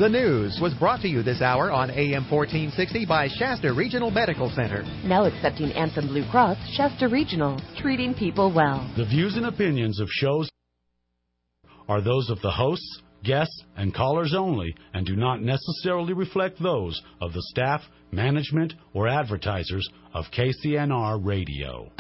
The news was brought to you this hour on AM 1460 by Shasta Regional Medical Center. Now accepting Anthem Blue Cross, Shasta Regional, treating people well. The views and opinions of shows are those of the hosts, guests, and callers only, and do not necessarily reflect those of the staff, management, or advertisers of KCNR Radio.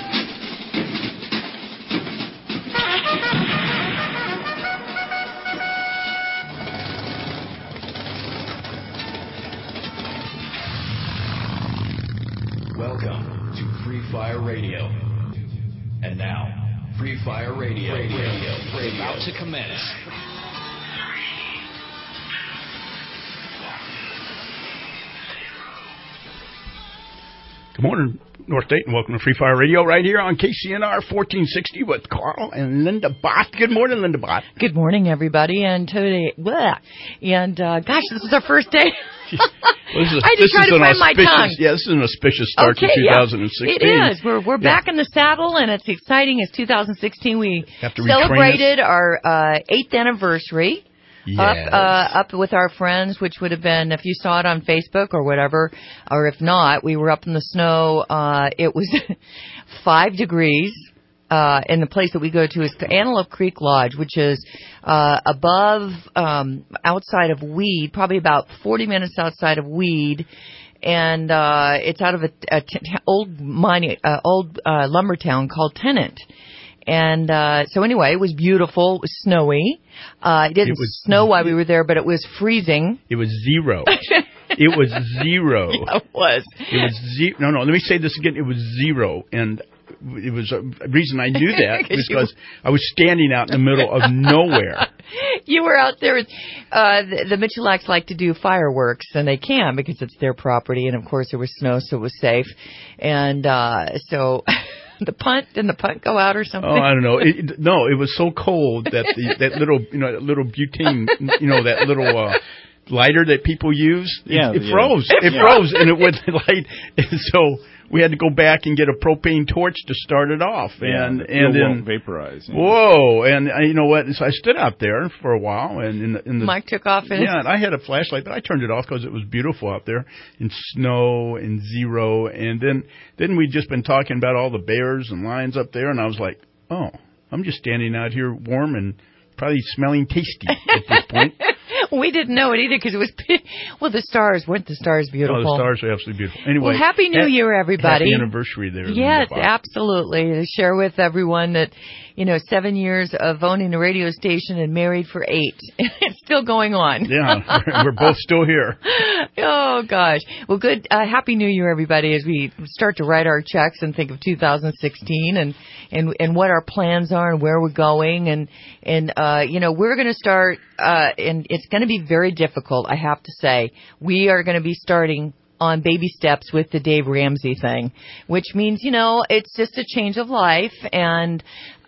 Welcome to Free Fire Radio. And now, Free Fire Radio is about to commence. Good morning, North Dayton. Welcome to Free Fire Radio right here on KCNR 1460 with Carl and Linda Bott. Good morning, Linda Bott. Good morning, everybody. And today, gosh, this is our first day. I just tried to find my tongue. Yeah, this is an auspicious start to 2016. Yeah, it is. We're back in the saddle, and it's exciting. It's 2016. We celebrated our 8th anniversary. Yes. Up with our friends, which would have been, if you saw it on Facebook or whatever, or if not, we were up in the snow. It was 5 degrees. In the place that we go to is Antelope Creek Lodge, which is above, outside of Weed, probably about 40 minutes outside of Weed, and it's out of a old lumber town called Tennant. And so anyway, it was beautiful. It was snowy. It didn't snow while we were there, but it was freezing. It was zero. It was zero. Yeah, it was. It was zero. No, let me say this again. It was zero. And it was a reason I knew that because I was standing out in the middle of nowhere. You were out there. The Mitchellacks like to do fireworks, and they can because it's their property. And, of course, there was snow, so it was safe. And so... Did the punt go out or something? Oh, I don't know. It was so cold that that little butane, that little lighter that people use, it froze. It froze, and it wouldn't light. And so we had to go back and get a propane torch to start it off, and then won't vaporize. Yeah. Whoa! And you know what? So I stood out there for a while, and in the Mike took off. And I had a flashlight, but I turned it off because it was beautiful out there in snow and zero. And then we'd just been talking about all the bears and lions up there, and I was like, oh, I'm just standing out here warm and probably smelling tasty at this point. We didn't know it either because it was, the stars, weren't the stars beautiful? Oh, the stars are absolutely beautiful. Anyway. Well, Happy New Year, everybody. Happy anniversary there. Yes, absolutely. To share with everyone that, 7 years of owning a radio station and married for 8. It's still going on. Yeah, we're both still here. Oh, gosh. Well, good. Happy New Year, everybody, as we start to write our checks and think of 2016 and what our plans are and where we're going. And we're going to start, and it's going to be very difficult, I have to say. We are going to be starting on baby steps with the Dave Ramsey thing, which means, it's just a change of life. And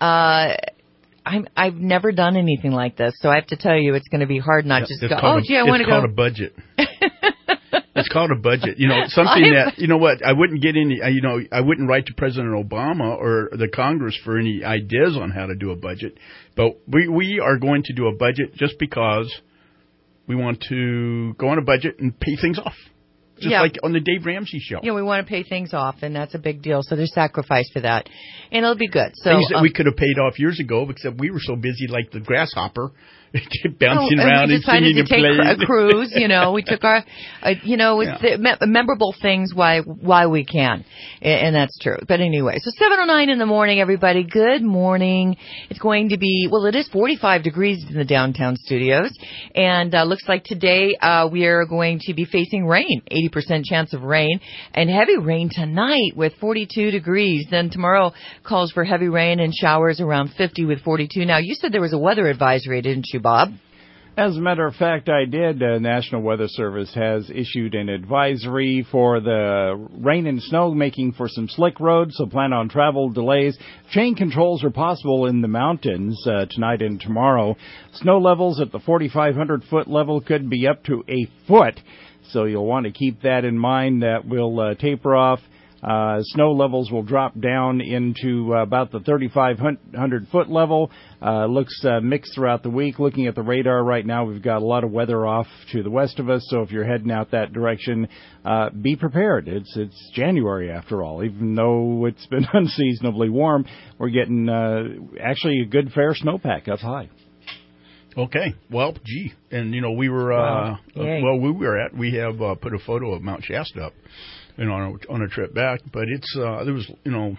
I've never done anything like this, so I have to tell you, it's going to be hard not just to go, I want to go. It's called a budget. It's called a budget. Something that, I wouldn't get any, I wouldn't write to President Obama or the Congress for any ideas on how to do a budget. But we are going to do a budget just because we want to go on a budget and pay things off. Just like on the Dave Ramsey show. We want to pay things off, and that's a big deal. So there's sacrifice for that. And it'll be good. So, things that we could have paid off years ago, except we were so busy like the grasshopper. Bouncing around and singing and playing. We decided to take a cruise, we took our, memorable things why we can. And that's true. But anyway, so 7:09 in the morning, everybody. Good morning. It's going to be, it is 45 degrees in the downtown studios. And looks like today we are going to be facing rain, 80% chance of rain, and heavy rain tonight with 42 degrees. Then tomorrow calls for heavy rain and showers around 50 with 42. Now, you said there was a weather advisory, didn't you, Bob? As a matter of fact, I did. National Weather Service has issued an advisory for the rain and snow, making for some slick roads, so plan on travel delays. Chain controls are possible in the mountains tonight and tomorrow. Snow levels at the 4,500-foot level could be up to a foot, so you'll want to keep that in mind. That will taper off Snow levels will drop down into about the 3,500-foot level. Looks mixed throughout the week. Looking at the radar right now, we've got a lot of weather off to the west of us, so if you're heading out that direction, be prepared. It's January after all. Even though it's been unseasonably warm, we're getting actually a good fair snowpack up high. Okay. Well, gee. And, we were, we have put a photo of Mount Shasta up, on a trip back. But it's, there was,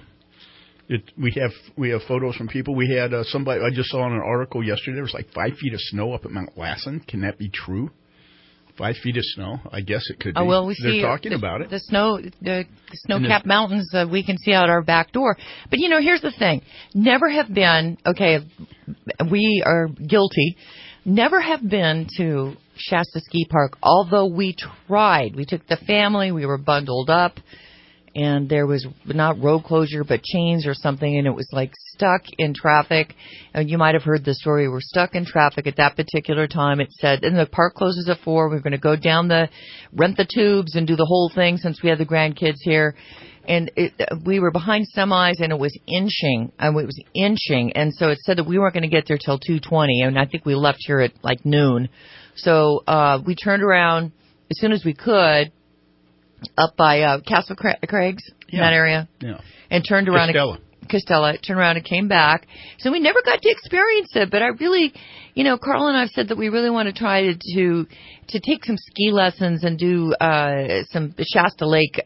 we have photos from people. We had somebody, I just saw in an article yesterday, there was like 5 feet of snow up at Mount Lassen. Can that be true? 5 feet of snow? I guess it could be. Oh, well, They're talking about it. The snow-capped mountains we can see out our back door. But, here's the thing. Never have been, okay, we are guilty, never have been to Shasta Ski Park, although we tried. We took the family, we were bundled up, and there was not road closure but chains or something, and it was like stuck in traffic. And you might have heard the story. We're stuck in traffic at that particular time. It said, and the park closes at 4. We're going to go down rent the tubes and do the whole thing since we had the grandkids here. And we were behind semis, and it was inching. And so it said that we weren't going to get there till 2:20, and I think we left here at like noon. So we turned around as soon as we could up by Castle Craigs, in that area, and turned around. Costella, turned around and came back. So we never got to experience it, but I really, Carl and I have said that we really want to try to take some ski lessons and do some Shasta Lake,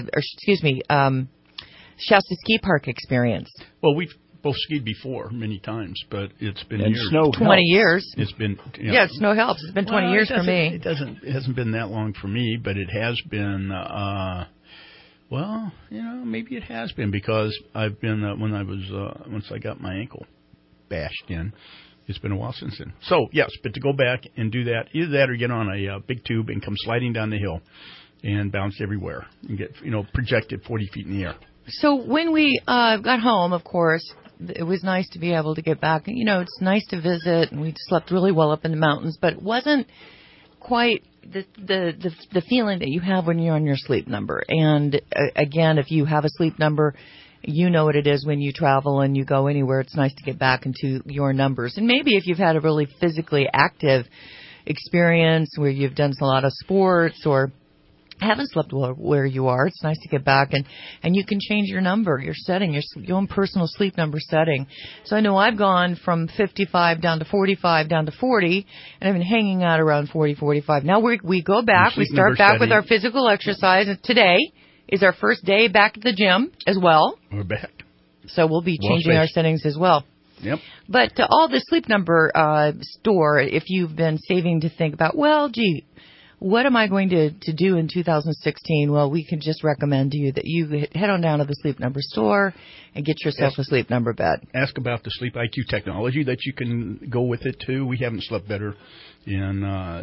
Shasta Ski Park experience. Well, we've both skied before many times, but it's been years. Snow 20 helps. Years. It's been snow helps. It's been 20 years for me. It hasn't been that long for me, but it has been. Well, maybe it has been because I've been once I got my ankle bashed in. It's been a while since then. So yes, but to go back and do that, either that or get on a big tube and come sliding down the hill and bounce everywhere and get projected 40 feet in the air. So when we got home, of course, it was nice to be able to get back. It's nice to visit, and we slept really well up in the mountains, but it wasn't quite the feeling that you have when you're on your sleep number. And again, if you have a sleep number, you know what it is when you travel and you go anywhere. It's nice to get back into your numbers. And maybe if you've had a really physically active experience where you've done a lot of sports or haven't slept well where you are, it's nice to get back and you can change your number, your setting, your own personal sleep number setting. So I know I've gone from 55 down to 45 down to 40, and I've been hanging out around 40, 45. Now we go back, we start back with our physical exercise. Today is our first day back at the gym as well. We're back. So we'll be changing our settings as well. Yep. But all the sleep number store, if you've been saving to think about, what am I going to do in 2016? Well, we can just recommend to you that you head on down to the Sleep Number store and get yourself a Sleep Number bed. Ask about the Sleep IQ technology that you can go with it, too. We haven't slept better in,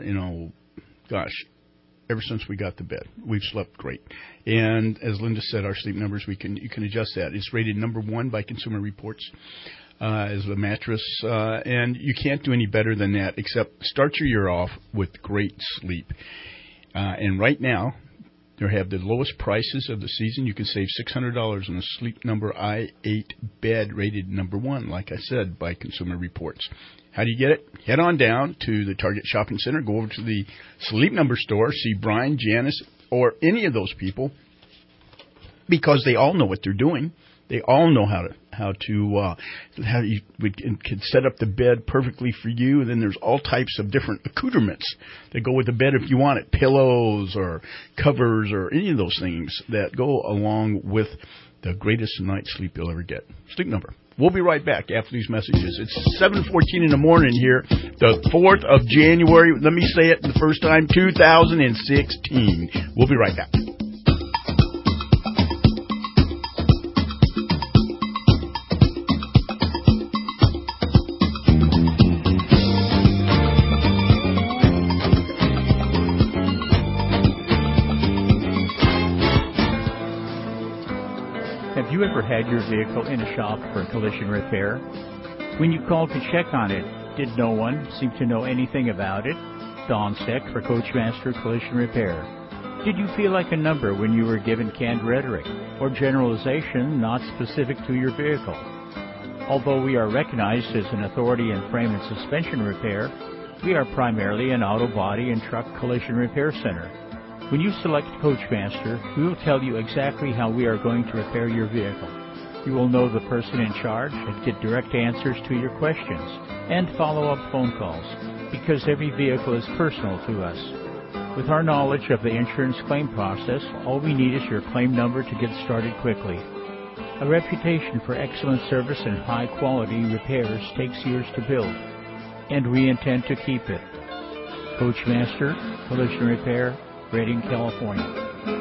ever since we got the bed. We've slept great. And as Linda said, our sleep numbers, you can adjust that. It's rated number 1 by Consumer Reports. As a mattress, and you can't do any better than that except start your year off with great sleep. And right now, they have the lowest prices of the season. You can save $600 on a Sleep Number i8 bed rated number 1, like I said, by Consumer Reports. How do you get it? Head on down to the Target Shopping Center, go over to the Sleep Number store, see Brian, Janice, or any of those people, because they all know what they're doing. They all know how you can set up the bed perfectly for you. And then there's all types of different accoutrements that go with the bed if you want it, pillows or covers or any of those things that go along with the greatest night's sleep you'll ever get. Sleep Number. We'll be right back after these messages. It's 7:14 in the morning here, the 4th of January. Let me say it the first time, 2016. We'll be right back. Have you ever had your vehicle in a shop for collision repair? When you called to check on it, did no one seem to know anything about it? Don Steck for Coachmaster Collision Repair. Did you feel like a number when you were given canned rhetoric or generalization not specific to your vehicle? Although we are recognized as an authority in frame and suspension repair, we are primarily an auto body and truck collision repair center. When you select Coachmaster, we will tell you exactly how we are going to repair your vehicle. You will know the person in charge and get direct answers to your questions and follow-up phone calls, because every vehicle is personal to us. With our knowledge of the insurance claim process, all we need is your claim number to get started quickly. A reputation for excellent service and high-quality repairs takes years to build, and we intend to keep it. Coachmaster, Collision Repair, Redding, California.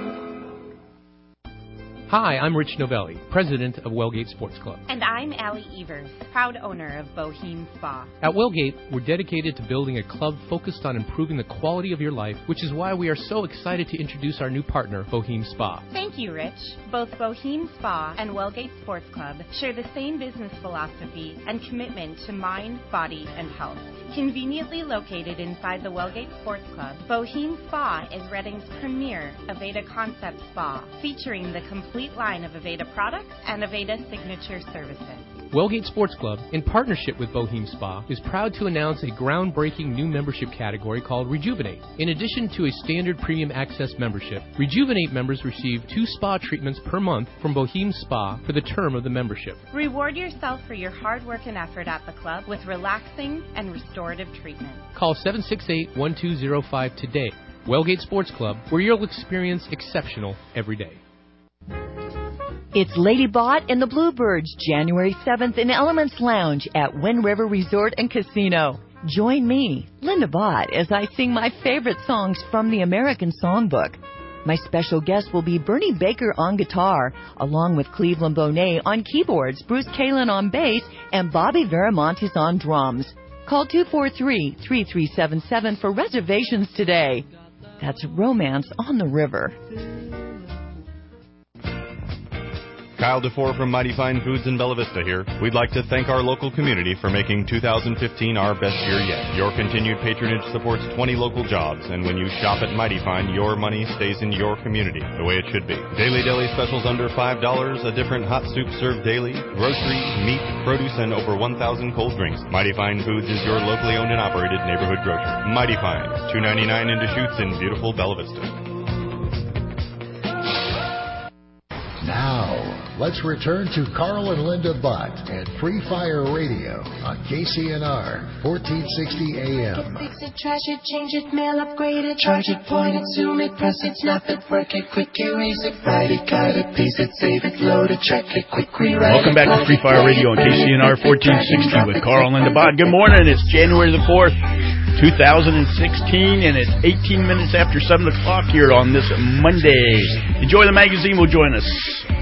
Hi, I'm Rich Novelli, president of Wellgate Sports Club. And I'm Allie Evers, proud owner of Boheme Spa. At Wellgate, we're dedicated to building a club focused on improving the quality of your life, which is why we are so excited to introduce our new partner, Boheme Spa. Thank you, Rich. Both Boheme Spa and Wellgate Sports Club share the same business philosophy and commitment to mind, body, and health. Conveniently located inside the Wellgate Sports Club, Boheme Spa is Redding's premier Aveda concept spa, featuring the complete line of Aveda products and Aveda signature services. Wellgate Sports Club, in partnership with Boheme Spa, is proud to announce a groundbreaking new membership category called Rejuvenate. In addition to a standard premium access membership, Rejuvenate members receive 2 spa treatments per month from Boheme Spa for the term of the membership. Reward yourself for your hard work and effort at the club with relaxing and restorative treatment. Call 768-1205 today. Wellgate Sports Club, where you'll experience exceptional every day. It's Lady Bott and the Bluebirds, January 7th in Elements Lounge at Wind River Resort and Casino. Join me, Linda Bott, as I sing my favorite songs from the American Songbook. My special guest will be Bernie Baker on guitar, along with Cleveland Bonet on keyboards, Bruce Kalin on bass, and Bobby Veramontes on drums. Call 243-3377 for reservations today. That's Romance on the River. Kyle DeFore from Mighty Fine Foods in Bella Vista here. We'd like to thank our local community for making 2015 our best year yet. Your continued patronage supports 20 local jobs, and when you shop at Mighty Fine, your money stays in your community, the way it should be. Daily deli specials under $5, a different hot soup served daily, groceries, meat, produce, and over 1,000 cold drinks. Mighty Fine Foods is your locally owned and operated neighborhood grocer. Mighty Fine, $2.99 in Deschutes in beautiful Bella Vista. Now, let's return to Carl and Linda Bott at Free Fire Radio on KCNR 1460 AM. Fix it, trash it, change it, mail, upgrade it, charge it, point it, zoom it, press it, snap it, work it, quick erase it, write it, cut it, paste it, save it, load it, check it, quick rewrite. Welcome back to Free Fire Radio on KCNR 1460 with Carl and Linda Bott. Good morning. It's January the 4th. 2016, and it's 18 minutes after 7 o'clock here on this Monday. Enjoy the Magazine will join us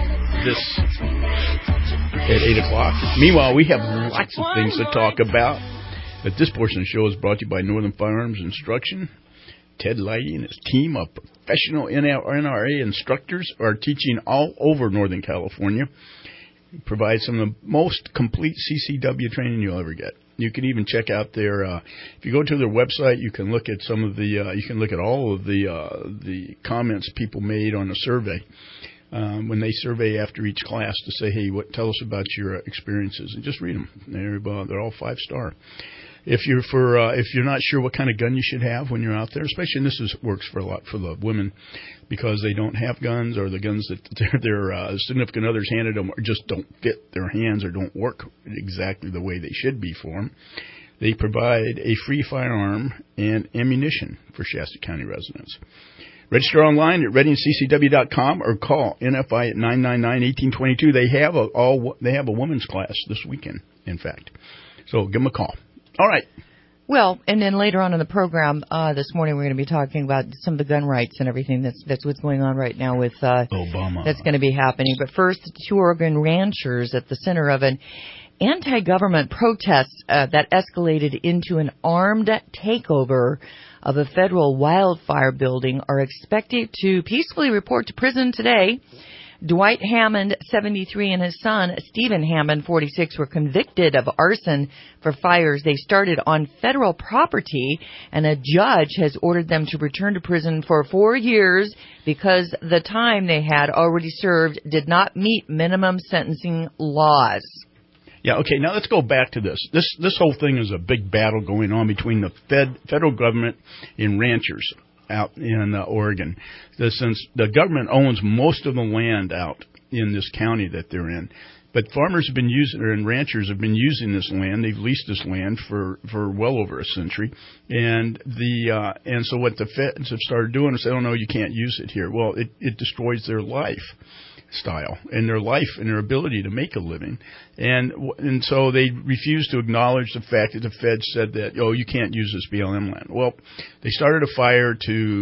at 8 o'clock. Meanwhile, we have lots of things to talk about. But this portion of the show is brought to you by Northern Firearms Instruction. Ted Lighty and his team of professional NRA instructors are teaching all over Northern California. Provide some of the most complete CCW training you'll ever get. You can even check out their. If you go to their website, you can look at some of the. You can look at all of the comments people made on a survey when they survey after each class to say, hey, tell us about your experiences, and just read them. They're all 5-star. If you're not sure what kind of gun you should have when you're out there, especially, and this works for a lot for the women because they don't have guns, or the guns that their significant others handed them just don't fit their hands or don't work exactly the way they should be for them. They provide a free firearm and ammunition for Shasta County residents. Register online at ReddingCCW.com or call NFI at 999-1822. They have a women's class this weekend, in fact. So give them a call. All right. Well, and then later on in the program this morning, we're going to be talking about some of the gun rights and everything that's what's going on right now with Obama. That's going to be happening. But first, 2 Oregon ranchers at the center of an anti-government protest that escalated into an armed takeover of a federal wildfire building are expected to peacefully report to prison today Dwight Hammond, 73, and his son, Stephen Hammond, 46, were convicted of arson for fires they started on federal property, and a judge has ordered them to return to prison for 4 years because the time they had already served did not meet minimum sentencing laws. Yeah, okay, now let's go back to this. This whole thing is a big battle going on between the federal government and ranchers out in Oregon. Since the government owns most of the land out in this county that they're in, but farmers have been using, and ranchers have been using this land. They've leased this land for well over a century, and so what the feds have started doing is say, oh no, you can't use it here. Well, it destroys their lifestyle and their life and their ability to make a living, and so they refuse to acknowledge the fact that the feds said that, oh, you can't use this BLM land. Well, they started a fire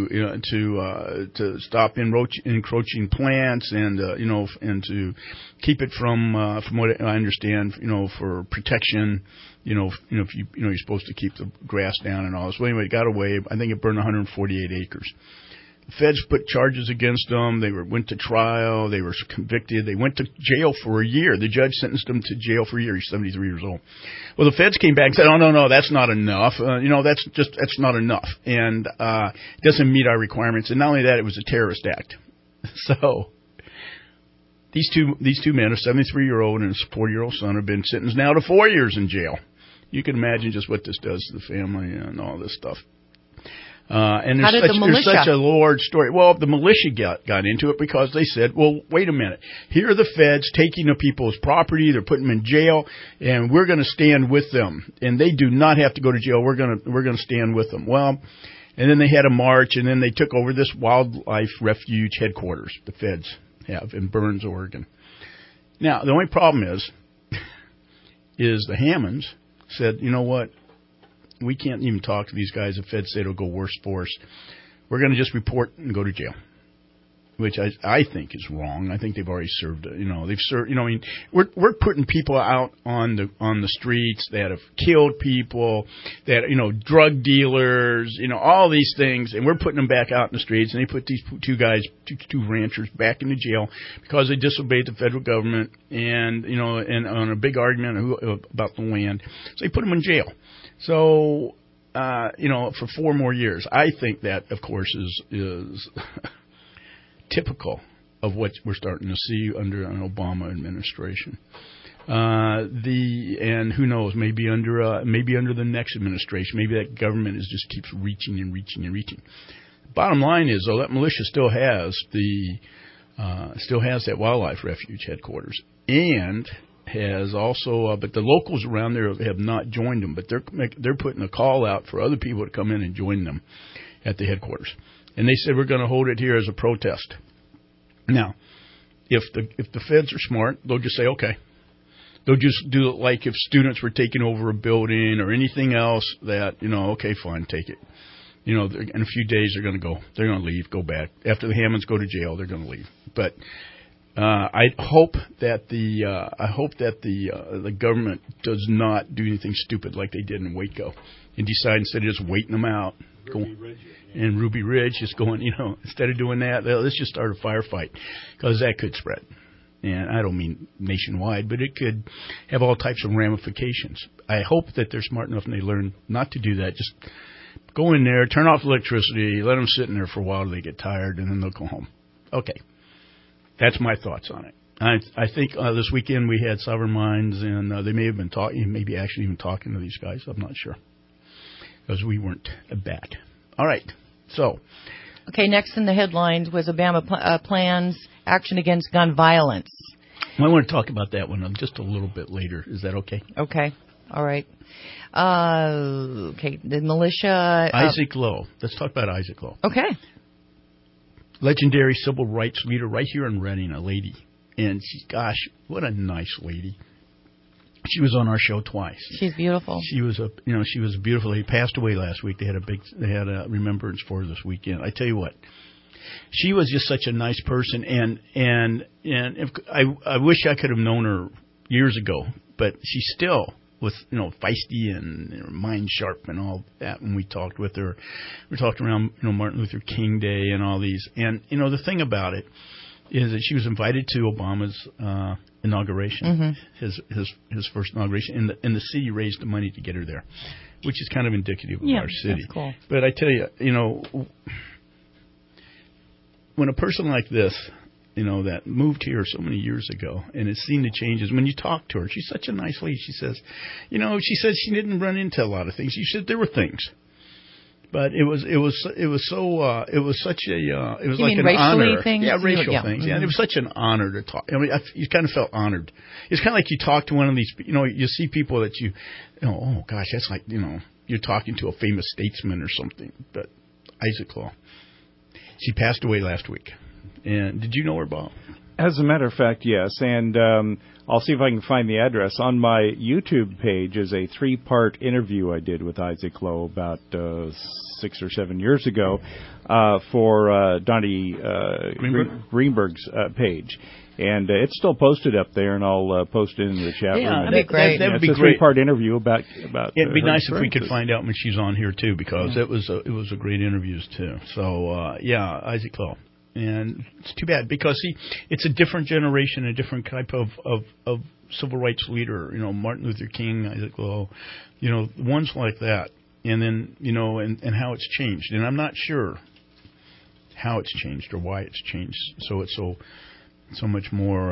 to stop encroaching plants and to keep it from what I understand, for protection. If you're supposed to keep the grass down and all this. Well, anyway, it got away. I think it burned 148 acres. The feds put charges against them. They went to trial. They were convicted. They went to jail for a year. The judge sentenced them to jail for a year. He's 73 years old. Well, the feds came back and said, oh, no, that's not enough. That's not enough. And it doesn't meet our requirements. And not only that, it was a terrorist act. So these two men, a 73-year-old and a 40-year-old son, have been sentenced now to 4 years in jail. You can imagine just what this does to the family and all this stuff. And there's such a large story. Well, the militia got into it because they said, well, wait a minute. Here are the feds taking the people's property. They're putting them in jail, and we're going to stand with them. And they do not have to go to jail. We're going to stand with them. Well, and then they had a march, and then they took over this wildlife refuge headquarters the feds have in Burns, Oregon. Now, the only problem is the Hammonds said, you know what? We can't even talk to these guys. The feds say it'll go worse for us. We're going to just report and go to jail, which I think is wrong. I think they've already served. They've served. We're putting people out on the streets that have killed people, that drug dealers, all these things, and we're putting them back out in the streets. And they put these two ranchers back into jail because they disobeyed the federal government and on a big argument about the land. So they put them in jail. So, for 4 more years. I think that, of course, is typical of what we're starting to see under an Obama administration. And who knows, maybe under the next administration, maybe that government just keeps reaching and reaching and reaching. Bottom line is, though, that militia still has that wildlife refuge headquarters, and has also, but the locals around there have not joined them, but they're putting a call out for other people to come in and join them at the headquarters. And they said, we're going to hold it here as a protest. Now, if the feds are smart, they'll just say, okay. They'll just do it like if students were taking over a building or anything else that, okay, fine, take it. In a few days they're going to leave, go back. After the Hammonds go to jail, they're going to leave. But I hope that the government does not do anything stupid like they did in Waco and decide instead of just waiting them out, Ruby Ridge, just going, instead of doing that, let's just start a firefight, because that could spread. And I don't mean nationwide, but it could have all types of ramifications. I hope that they're smart enough and they learn not to do that. Just go in there, turn off electricity, let them sit in there for a while till they get tired, and then they'll go home. Okay. That's my thoughts on it. I think this weekend we had Sovereign Minds, and they may have been maybe actually even talking to these guys. I'm not sure, because we weren't back. All right. So. Okay, next in the headlines was Obama plans action against gun violence. Well, I want to talk about that one just a little bit later. Is that okay? Okay. All right. Okay, the militia. Isaac Lowe. Let's talk about Isaac Lowe. Okay. Legendary civil rights leader right here in Redding, a lady. And gosh, what a nice lady. She was on our show twice. She's beautiful. She was beautiful. He passed away last week. They had a remembrance for her this weekend. I tell you what, she was just such a nice person, and if, I wish I could have known her years ago, but she still was feisty and her mind sharp and all that. When we talked with her, we talked around Martin Luther King Day and all these. And the thing about it is that she was invited to Obama's inauguration, his first inauguration, and the city raised the money to get her there, which is kind of indicative of our city. That's cool. But I tell you, when a person like this, that moved here so many years ago and has seen the changes, when you talk to her, she's such a nice lady. She says, she didn't run into a lot of things. She said there were things. But it was like an honor. Things? Yeah, racial things. Yeah, and it was such an honor to talk. I mean, you kind of felt honored. It's kind of like you talk to one of these. You see people that oh gosh, that's like you're talking to a famous statesman or something. But Isaac Law, she passed away last week. And did you know her, Bob? As a matter of fact, yes. And I'll see if I can find the address. On my YouTube page is a 3-part interview I did with Isaac Lowe about 6 or 7 years ago for Donnie Greenberg's page. And it's still posted up there, and I'll post it in the chat room. That'd be great. That would be great. It's a 3-part interview about. It'd be nice if we could find out when she's on here too, because it was a great interviews too. So Isaac Lowe. And it's too bad because it's a different generation, a different type of civil rights leader. Martin Luther King, Isaac Lowe, ones like that. And then and how it's changed. And I'm not sure how it's changed or why it's changed. So it's so much more.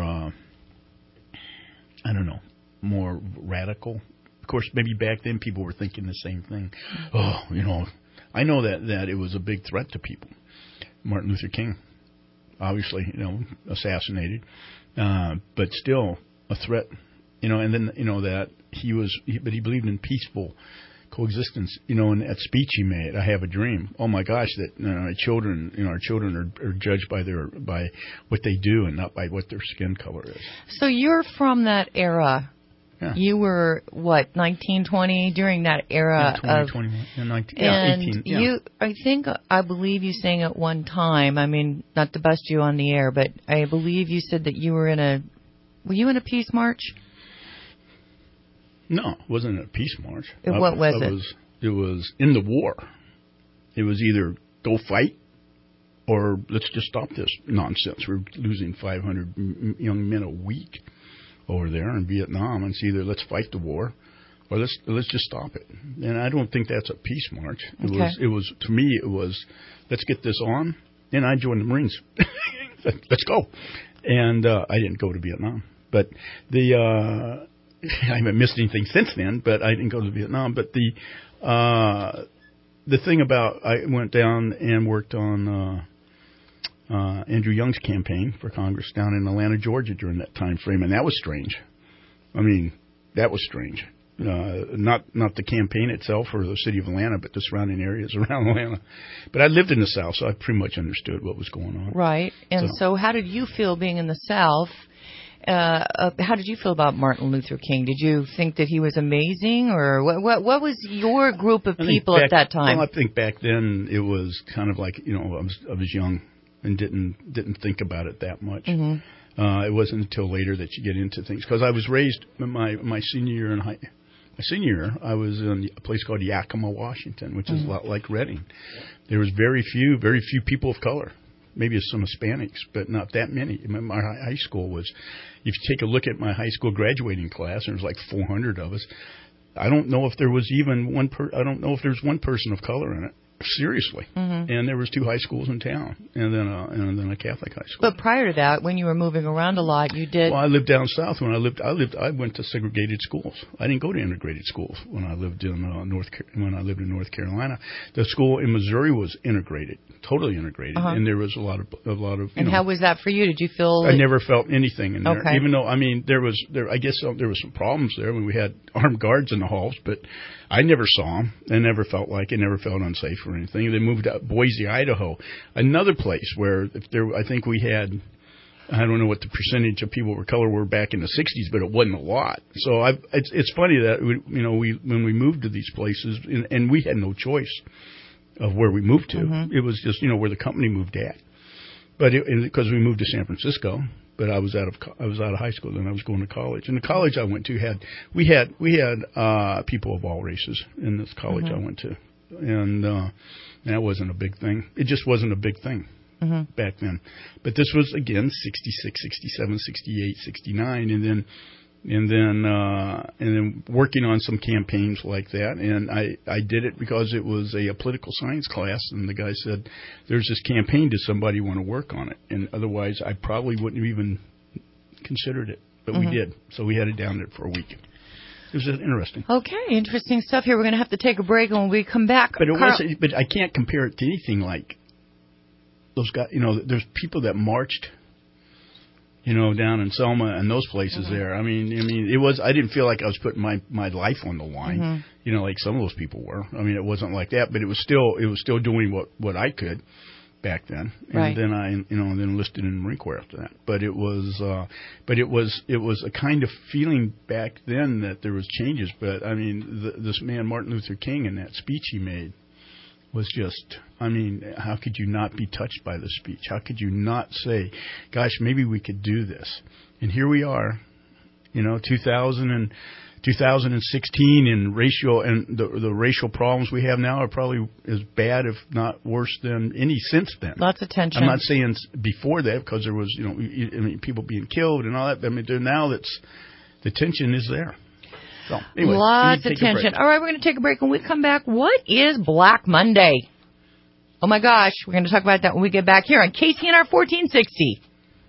I don't know, more radical. Of course, maybe back then people were thinking the same thing. I know that it was a big threat to people. Martin Luther King, obviously, assassinated, but still a threat, and then, that but he believed in peaceful coexistence, and that speech he made, I Have a Dream. Oh my gosh, that our children are judged by what they do and not by what their skin color is. So you're from that era. Yeah. You were, 1920, during that era of... 18. Yeah. I believe you sang at one time, I mean, not to bust you on the air, but I believe you said that you were were you in a peace march? No, it wasn't a peace march. What was it? It was in the war. It was either go fight or let's just stop this nonsense. We're losing 500 young men a week over there in Vietnam, and it's either let's fight the war or let's just stop it. And I don't think that's a peace march. It was to me it was let's get this on, and I joined the Marines. Let's go. And I didn't go to Vietnam, but I haven't missed anything since then. But I didn't go to Vietnam. But the thing about I went down and worked on Andrew Young's campaign for Congress down in Atlanta, Georgia during that time frame, and that was strange. I mean, that was strange. Not the campaign itself or the city of Atlanta, but the surrounding areas around Atlanta. But I lived in the South, so I pretty much understood what was going on. Right. And so how did you feel being in the South? How did you feel about Martin Luther King? Did you think that he was amazing, or what was your group of people at that time? Well, I think back then it was kind of like I was young and didn't think about it that much. Mm-hmm. It wasn't until later that you get into things, because I was raised my senior year in high. My senior year, I was in a place called Yakima, Washington, which is a lot like Reading. There was very few people of color. Maybe some Hispanics, but not that many. My high school was, if you take a look at my high school graduating class, there was like 400 of us. I don't know if there was even I don't know if there's one person of color in it. Seriously. Mm-hmm. And there was 2 high schools in town, and then a Catholic high school. But prior to that, when you were moving around a lot, you did. Well, I lived down south. I went to segregated schools. I didn't go to integrated schools when I lived in North Carolina. The school in Missouri was integrated, totally integrated, and there was a lot of. And how was that for you? Did you feel? I never felt anything in there, okay. Even though I guess there was some problems there when we had armed guards in the halls, but I never saw them. I never felt unsafe or anything. They moved out Boise, Idaho, another place where I think we had, I don't know what the percentage of people of color were back in the 60s, but it wasn't a lot. So it's funny that when we moved to these places, and we had no choice of where we moved to. Mm-hmm. It was just where the company moved at. But because we moved to San Francisco. But I was out of high school, then I was going to college. And the college I went to had people of all races in this college I went to, and that wasn't a big thing. It just wasn't a big thing. back then. But this was, again, 66, 67, 68, 69, and then working on some campaigns like that. And I did it because it was a political science class, and the guy said, there's this campaign, does somebody want to work on it? And otherwise, I probably wouldn't have even considered it. But we did. So we had it down there for a week. It was just interesting. Okay, interesting stuff here. We're going to have to take a break, and when we come back... But I can't compare it to anything like those guys. There's people that marched, down in Selma and those places there. I mean, it was. I didn't feel like I was putting my life on the line, like some of those people were. I mean, it wasn't like that, but it was still doing what I could back then. And then I, then enlisted in the Marine Corps after that. But it was a kind of feeling back then that there was changes. But I mean, this man Martin Luther King and that speech he made was just, how could you not be touched by the speech? How could you not say, gosh, maybe we could do this? And here we are, 2016, and the racial problems we have now are probably as bad, if not worse, than any since then. Lots of tension. I'm not saying before that, because there was, people being killed and all that. I mean, now the tension is there. So, anyway, lots of tension. All right, we're going to take a break. When we come back, what is Black Monday? Oh, my gosh. We're going to talk about that when we get back here on KCNR 1460.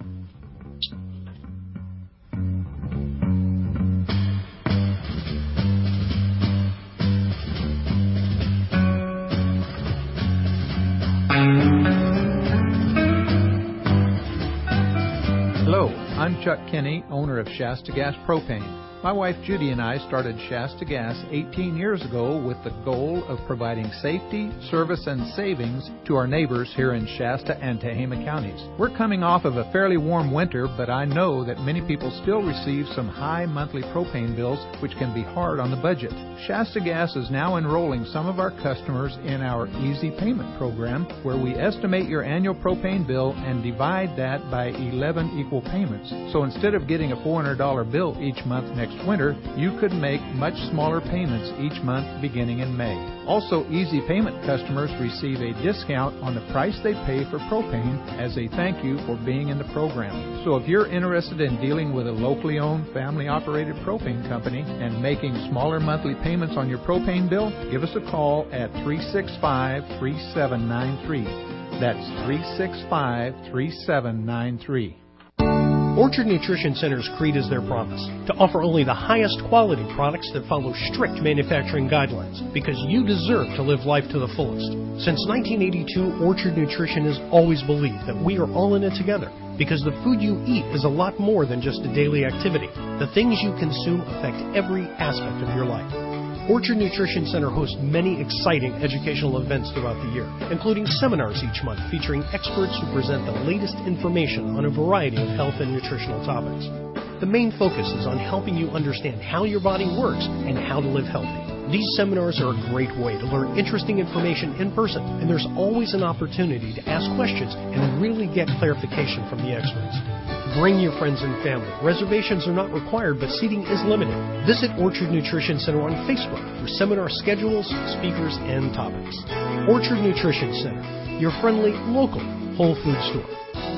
Hello, I'm Chuck Kinney, owner of Shasta Gas Propane. My wife Judy and I started Shasta Gas 18 years ago with the goal of providing safety, service, and savings to our neighbors here in Shasta and Tehama counties. We're coming off of a fairly warm winter, but I know that many people still receive some high monthly propane bills, which can be hard on the budget. Shasta Gas is now enrolling some of our customers in our Easy Payment program, where we estimate your annual propane bill and divide that by 11 equal payments. So instead of getting a $400 bill each month next winter, you could make much smaller payments each month beginning in May. Also, Easy Payment customers receive a discount on the price they pay for propane as a thank you for being in the program. So if you're interested in dealing with a locally owned, family-operated propane company and making smaller monthly payments on your propane bill, give us a call at 365-3793. That's 365-3793. Orchard Nutrition Center's creed is their promise, to offer only the highest quality products that follow strict manufacturing guidelines, because you deserve to live life to the fullest. Since 1982, Orchard Nutrition has always believed that we are all in it together, because the food you eat is a lot more than just a daily activity. The things you consume affect every aspect of your life. Orchard Nutrition Center hosts many exciting educational events throughout the year, including seminars each month featuring experts who present the latest information on a variety of health and nutritional topics. The main focus is on helping you understand how your body works and how to live healthy. These seminars are a great way to learn interesting information in person, and there's always an opportunity to ask questions and really get clarification from the experts. Bring your friends and family. Reservations are not required, but seating is limited. Visit Orchard Nutrition Center on Facebook for seminar schedules, speakers, and topics. Orchard Nutrition Center, your friendly, local Whole Food store.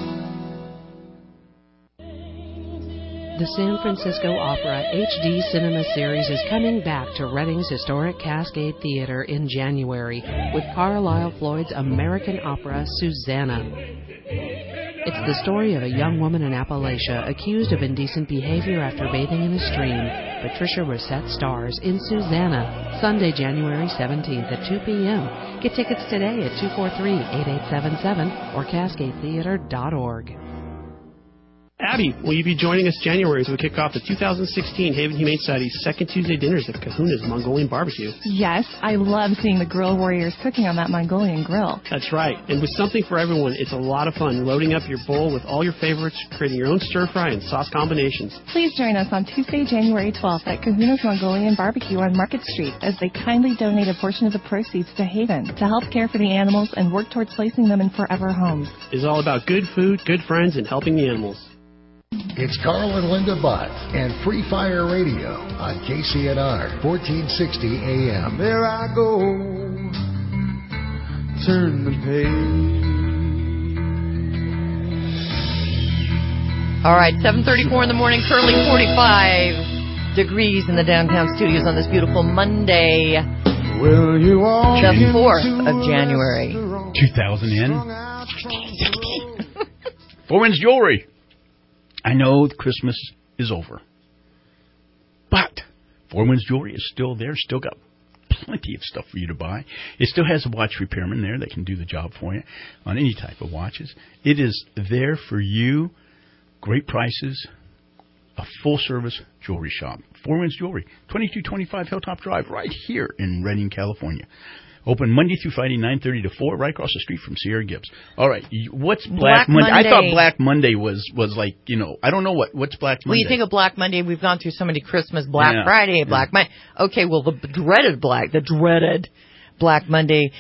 The San Francisco Opera HD Cinema Series is coming back to Redding's historic Cascade Theater in January with Carlisle Floyd's American opera, Susanna. It's the story of a young woman in Appalachia accused of indecent behavior after bathing in a stream. Patricia Rosette stars in Susanna, Sunday, January 17th at 2 p.m. Get tickets today at 243-8877 or cascadetheater.org. Abby, will you be joining us January as we kick off the 2016 Haven Humane Society's second Tuesday dinners at Kahuna's Mongolian Barbecue? Yes, I love seeing the grill warriors cooking on that Mongolian grill. That's right, and with something for everyone, it's a lot of fun loading up your bowl with all your favorites, creating your own stir-fry and sauce combinations. Please join us on Tuesday, January 12th at Kahuna's Mongolian Barbecue on Market Street as they kindly donate a portion of the proceeds to Haven to help care for the animals and work towards placing them in forever homes. It's all about good food, good friends, and helping the animals. It's Carl and Linda Butt and Free Fire Radio on KCNR 1460 AM. There I go, turn the page. All right, 7:34 in the morning, currently 45 degrees in the downtown studios on this beautiful Monday, the 4th of January. 2016. Foreman's Jewelry. I know Christmas is over, but Foreman's Jewelry is still there, still got plenty of stuff for you to buy. It still has a watch repairman there that can do the job for you on any type of watches. It is there for you. Great prices, a full-service jewelry shop. Foreman's Jewelry, 2225 Hilltop Drive, right here in Redding, California. Open Monday through Friday, 9:30 to 4, right across the street from Sierra Gibbs. All right, what's Black Monday? I thought Black Monday was like, I don't know what's Black Monday. Well, you think of Black Monday, we've gone through so many Christmas, Black Friday, Black Monday. Okay, well, the dreaded Black Monday,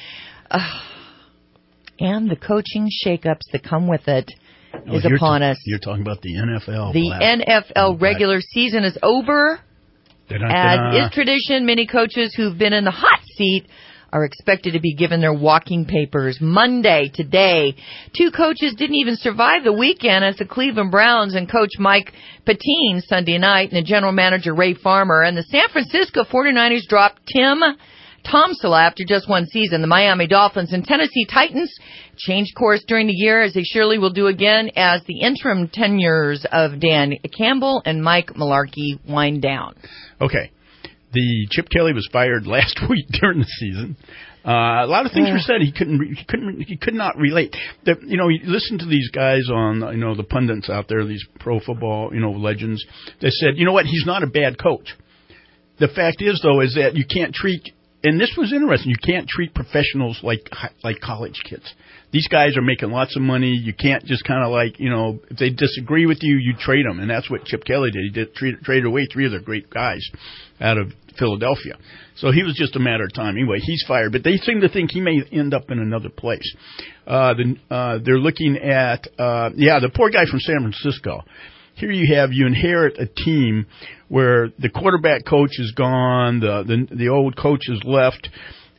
and the coaching shakeups that come with it is upon us. You're talking about the NFL. The NFL regular season is over. As is tradition, many coaches who've been in the hot seat are expected to be given their walking papers Monday, today. 2 coaches didn't even survive the weekend as the Cleveland Browns and Coach Mike Pettine Sunday night and the general manager Ray Farmer. And the San Francisco 49ers dropped Tim Tomsula after just one season. The Miami Dolphins and Tennessee Titans changed course during the year, as they surely will do again as the interim tenures of Dan Campbell and Mike Mularkey wind down. Okay. The Chip Kelly was fired last week during the season. A lot of things were said. He could not relate. You listen to these guys on, the pundits out there, these pro football, legends. They said, you know what? He's not a bad coach. The fact is, though, is that you can't treat, and this was interesting, you can't treat professionals like college kids. These guys are making lots of money. You can't just kind of if they disagree with you, you trade them. And that's what Chip Kelly did. He traded away 3 of the great guys out of Philadelphia. So he was just a matter of time. Anyway, he's fired. But they seem to think he may end up in another place. They're looking at, the poor guy from San Francisco. Here you inherit a team where the quarterback coach is gone, the old coach is left.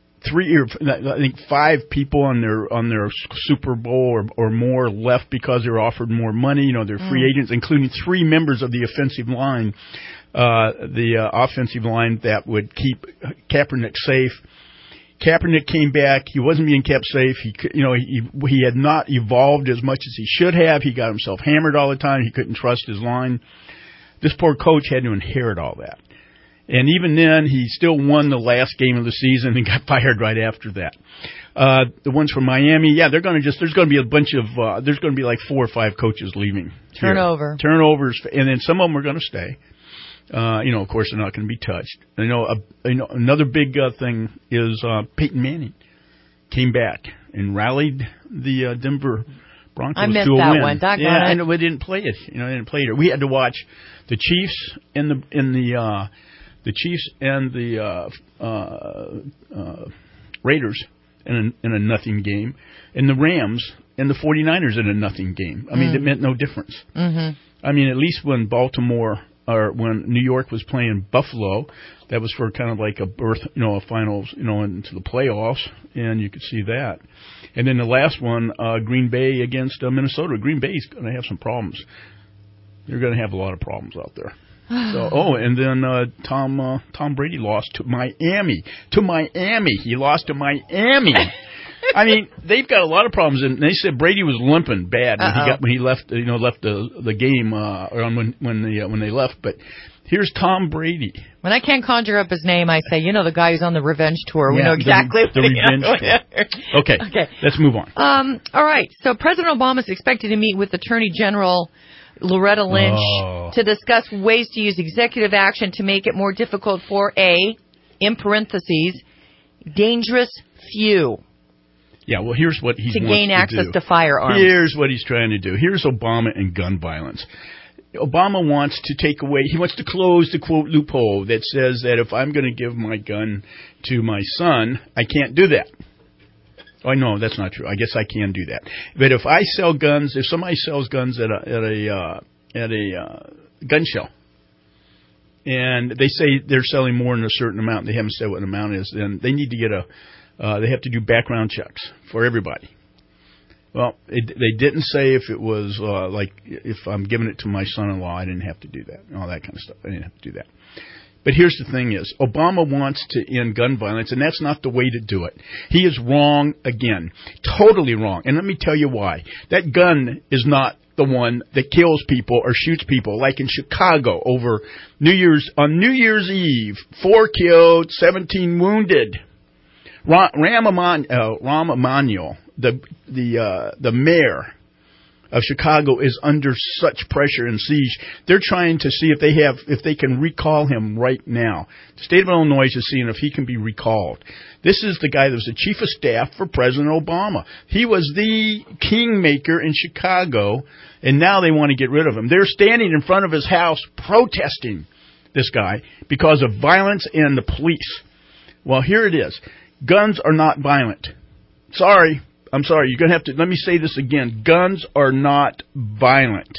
5 people on their Super Bowl or more left because they were offered more money. They're free agents, including 3 members of the offensive line, offensive line that would keep Kaepernick safe. Kaepernick came back. He wasn't being kept safe. He had not evolved as much as he should have. He got himself hammered all the time. He couldn't trust his line. This poor coach had to inherit all that. And even then, he still won the last game of the season and got fired right after that. The ones from Miami, there's going to be a bunch of, there's going to be like 4 or 5 coaches leaving. Turnovers, and then some of them are going to stay. Of course, they're not going to be touched. Another big thing is Peyton Manning came back and rallied the Denver Broncos to a win. I missed that one. I know we didn't play it. They didn't play it. We had to watch the Chiefs and the Chiefs and the Raiders in a nothing game, and the Rams and the 49ers in a nothing game. I mean, it meant no difference. Mm-hmm. I mean, at least when when New York was playing Buffalo, that was for kind of like a berth, a finals, into the playoffs, and you could see that. And then the last one, Green Bay against Minnesota. Green Bay's going to have some problems. They're going to have a lot of problems out there. And then Tom Brady lost to Miami. He lost to Miami. I mean, they've got a lot of problems, and they said Brady was limping bad when he left the game when they left. But here's Tom Brady. When I can't conjure up his name, I say, the guy who's on the revenge tour. We know exactly the revenge tour. Okay, let's move on. All right. So President Obama is expected to meet with Attorney General Loretta Lynch to discuss ways to use executive action to make it more difficult for in parentheses, dangerous few. Yeah, well, here's what he wants to gain access do. To firearms. Here's what he's trying to do. Here's Obama and gun violence. Obama wants to close the, quote, loophole that says that if I'm going to give my gun to my son, I can't do that. Oh, no, that's not true. I guess I can do that. But if somebody sells guns at a gun show, and they say they're selling more than a certain amount, they haven't said what the amount is, then they need to get they have to do background checks for everybody. Well, they didn't say if it was like if I'm giving it to my son-in-law, I didn't have to do that and all that kind of stuff. I didn't have to do that. But here's the thing is, Obama wants to end gun violence, and that's not the way to do it. He is wrong again. Totally wrong. And let me tell you why. That gun is not the one that kills people or shoots people, like in Chicago on New Year's Eve, 4 killed, 17 wounded. Rahm Emanuel, the mayor of Chicago, is under such pressure and siege. They're trying to see if they can recall him right now. The state of Illinois is seeing if he can be recalled. This is the guy that was the chief of staff for President Obama. He was the kingmaker in Chicago, and now they want to get rid of him. They're standing in front of his house protesting this guy because of violence and the police. Well, here it is. Guns are not violent. I'm sorry. You're going to have to, let me say this again. Guns are not violent.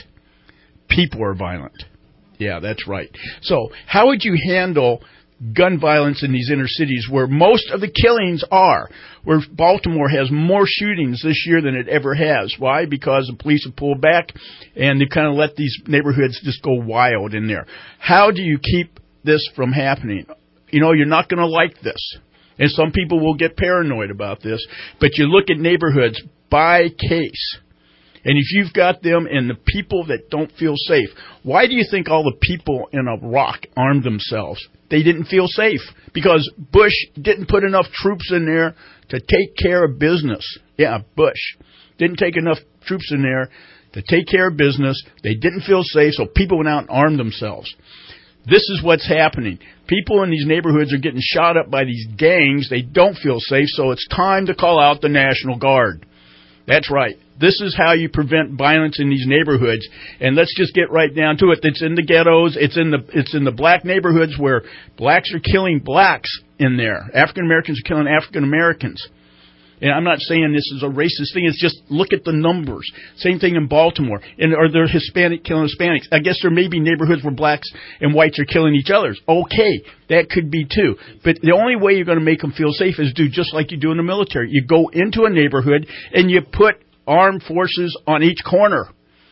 People are violent. Yeah, that's right. So, how would you handle gun violence in these inner cities where most of the killings are? Where Baltimore has more shootings this year than it ever has. Why? Because the police have pulled back and they kind of let these neighborhoods just go wild in there. How do you keep this from happening? You're not going to like this. And some people will get paranoid about this, but you look at neighborhoods by case. And if you've got them and the people that don't feel safe, why do you think all the people in Iraq armed themselves? They didn't feel safe because Bush didn't put enough troops in there to take care of business. Yeah, Bush didn't take enough troops in there to take care of business. They didn't feel safe, so people went out and armed themselves. This is what's happening. People in these neighborhoods are getting shot up by these gangs. They don't feel safe, so it's time to call out the National Guard. That's right. This is how you prevent violence in these neighborhoods. And let's just get right down to it. It's in the ghettos. It's in the black neighborhoods where blacks are killing blacks in there. African Americans are killing African Americans. And I'm not saying this is a racist thing. It's just look at the numbers. Same thing in Baltimore. Are there Hispanic killing Hispanics? I guess there may be neighborhoods where blacks and whites are killing each other. Okay, that could be too. But the only way you're going to make them feel safe is do just like you do in the military. You go into a neighborhood and you put armed forces on each corner.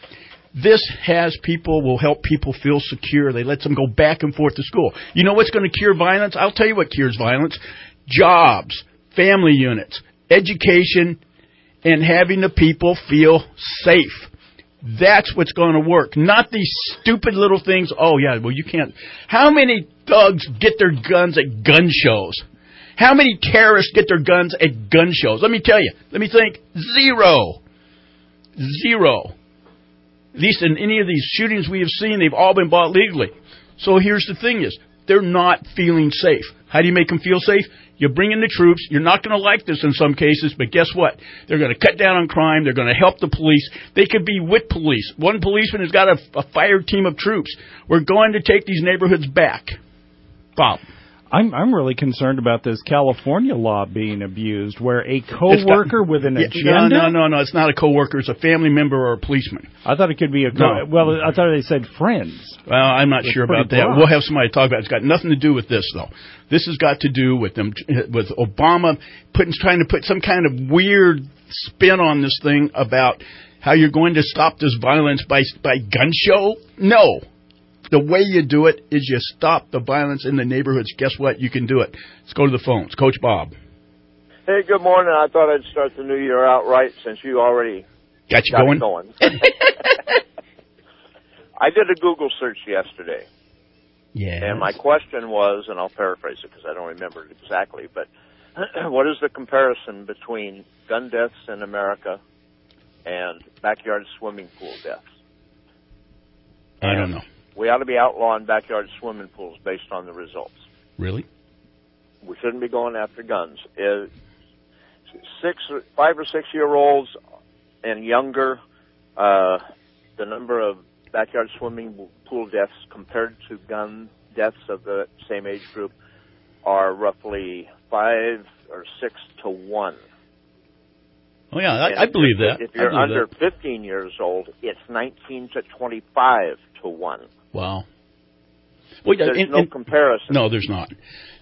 This will help people feel secure. They let them go back and forth to school. You know what's going to cure violence? I'll tell you what cures violence. Jobs, family units, education, and having the people feel safe. That's what's going to work. Not these stupid little things. Oh, yeah, well, you can't. How many thugs get their guns at gun shows? How many terrorists get their guns at gun shows? Let me tell you. Let me think. Zero. At least in any of these shootings we have seen, they've all been bought legally. So here's the thing is, they're not feeling safe. How do you make them feel safe? You bring in the troops. You're not going to like this in some cases, but guess what? They're going to cut down on crime. They're going to help the police. They could be with police. One policeman has got a fire team of troops. We're going to take these neighborhoods back. Bob. I'm really concerned about this California law being abused, where a coworker with an agenda. No, it's not a coworker. It's a family member or a policeman. I thought it could be I thought they said friends. Well, I'm not sure about that. We'll have somebody talk about it. It's got nothing to do with this, though. This has got to do with Obama trying to put some kind of weird spin on this thing about how you're going to stop this violence by gun show. No. The way you do it is you stop the violence in the neighborhoods. Guess what? You can do it. Let's go to the phones. Coach Bob. Hey, good morning. I thought I'd start the new year out right since you already got you going. I did a Google search yesterday. Yeah. And my question was, and I'll paraphrase it because I don't remember it exactly, but what is the comparison between gun deaths in America and backyard swimming pool deaths? I don't know. We ought to be outlawing backyard swimming pools based on the results. Really? We shouldn't be going after guns. 5 or 6 year olds and younger, the number of backyard swimming pool deaths compared to gun deaths of the same age group are roughly 5 or 6 to 1. Oh yeah, I believe that. If you're under 15 years old, it's 19 to 25 to 1. Wow. Well, there's no comparison. No, there's not.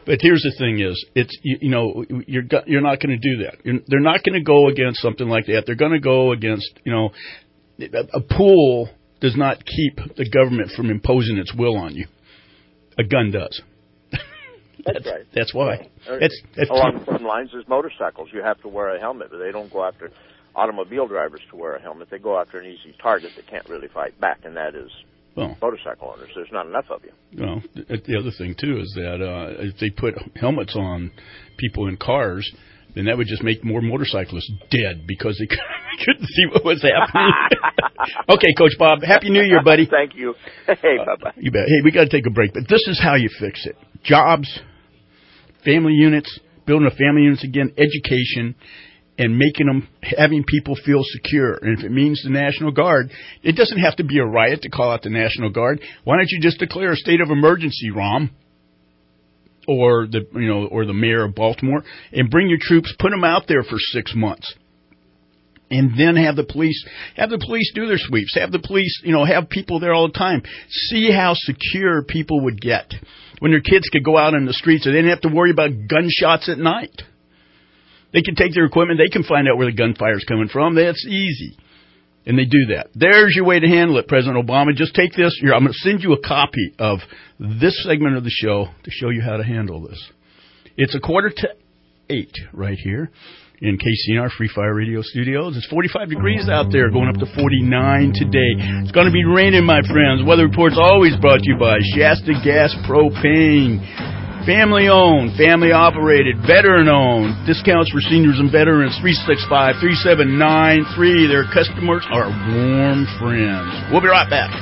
But here's the thing: you're not going to do that. They're not going to go against something like that. They're going to go against a pool does not keep the government from imposing its will on you. A gun does. That's right. That's why. That's along the same lines as motorcycles. You have to wear a helmet, but they don't go after automobile drivers to wear a helmet. They go after an easy target that can't really fight back, and that is motorcycle owners. There's not enough of you. Well, the other thing, too, is that if they put helmets on people in cars, then that would just make more motorcyclists dead because they couldn't see what was happening. Okay, Coach Bob, Happy New Year, buddy. Thank you. Hey, bye-bye. You bet. Hey, we got to take a break, but this is how you fix it. Jobs, family units, building a family units again, education, and having people feel secure. And if it means the National Guard, it doesn't have to be a riot to call out the National Guard. Why don't you just declare a state of emergency, Rom? Or the mayor of Baltimore, and bring your troops, put them out there for 6 months. And then have the police do their sweeps. Have the police, have people there all the time. See how secure people would get when their kids could go out in the streets and they didn't have to worry about gunshots at night. They can take their equipment. They can find out where the gunfire's coming from. That's easy. And they do that. There's your way to handle it, President Obama. Just take this. I'm going to send you a copy of this segment of the show to show you how to handle this. It's 7:45 right here in KCNR Free Fire Radio Studios. It's 45 degrees out there, going up to 49 today. It's going to be raining, my friends. Weather Report's always brought to you by Shasta Gas Propane. Family-owned, family-operated, veteran-owned. Discounts for seniors and veterans, 365-3793. Their customers are warm friends. We'll be right back.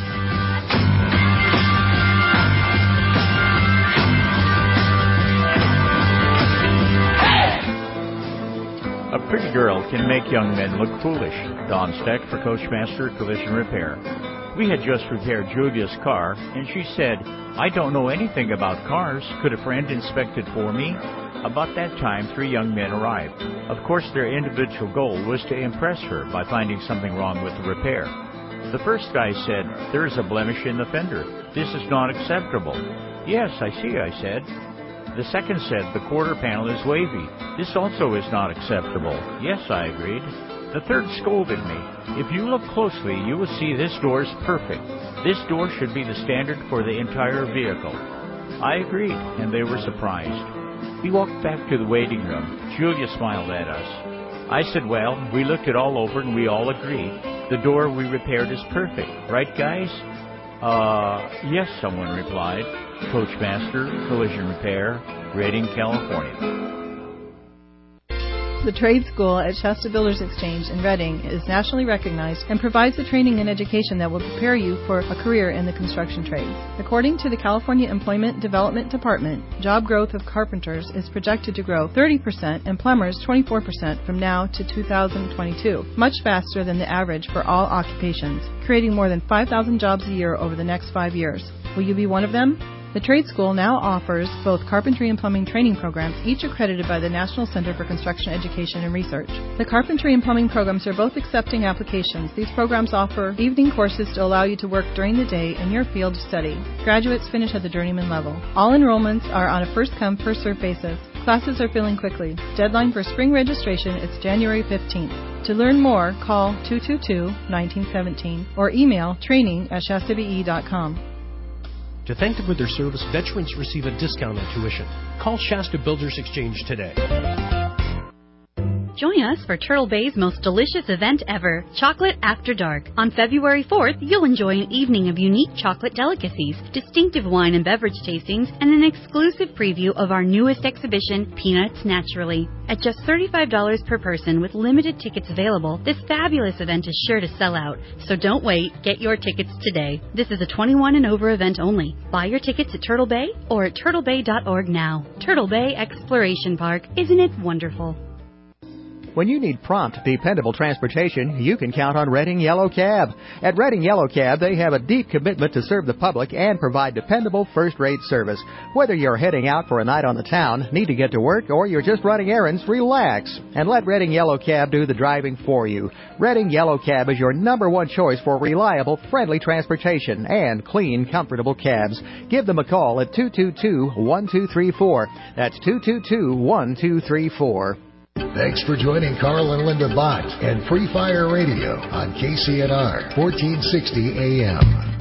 A pretty girl can make young men look foolish. Don Steck for Coachmaster Collision Repair. We had just repaired Julia's car, and she said, "I don't know anything about cars. Could a friend inspect it for me?" About that time, 3 young men arrived. Of course, their individual goal was to impress her by finding something wrong with the repair. The first guy said, "There is a blemish in the fender. This is not acceptable." "Yes, I see," I said. The second said, "The quarter panel is wavy. This also is not acceptable." "Yes," I agreed. The third scolded me. "If you look closely, you will see this door is perfect. This door should be the standard for the entire vehicle." I agreed, and they were surprised. We walked back to the waiting room. Julia smiled at us. I said, "Well, we looked it all over, and we all agreed. The door we repaired is perfect. Right, guys?" Yes, someone replied. Coachmaster Collision Repair, Redding, California. The trade school at Shasta Builders Exchange in Redding is nationally recognized and provides the training and education that will prepare you for a career in the construction trades. According to the California Employment Development Department, job growth of carpenters is projected to grow 30% and plumbers 24% from now to 2022, much faster than the average for all occupations, creating more than 5,000 jobs a year over the next 5 years. Will you be one of them? The trade school now offers both carpentry and plumbing training programs, each accredited by the National Center for Construction Education and Research. The carpentry and plumbing programs are both accepting applications. These programs offer evening courses to allow you to work during the day in your field of study. Graduates finish at the journeyman level. All enrollments are on a first-come, first-served basis. Classes are filling quickly. Deadline for spring registration is January 15th. To learn more, call 222-1917 or email training@shastabe.com. To thank them for their service, veterans receive a discount on tuition. Call Shasta Builders Exchange today. Join us for Turtle Bay's most delicious event ever, Chocolate After Dark. On February 4th, you'll enjoy an evening of unique chocolate delicacies, distinctive wine and beverage tastings, and an exclusive preview of our newest exhibition, Peanuts Naturally. At just $35 per person with limited tickets available, this fabulous event is sure to sell out. So don't wait. Get your tickets today. This is a 21 and over event only. Buy your tickets at Turtle Bay or at turtlebay.org now. Turtle Bay Exploration Park. Isn't it wonderful? When you need prompt, dependable transportation, you can count on Redding Yellow Cab. At Redding Yellow Cab, they have a deep commitment to serve the public and provide dependable first-rate service. Whether you're heading out for a night on the town, need to get to work, or you're just running errands, relax and let Redding Yellow Cab do the driving for you. Redding Yellow Cab is your number one choice for reliable, friendly transportation and clean, comfortable cabs. Give them a call at 222-1234. That's 222-1234. Thanks for joining Carl and Linda Bott and Free Fire Radio on KCNR 1460 AM.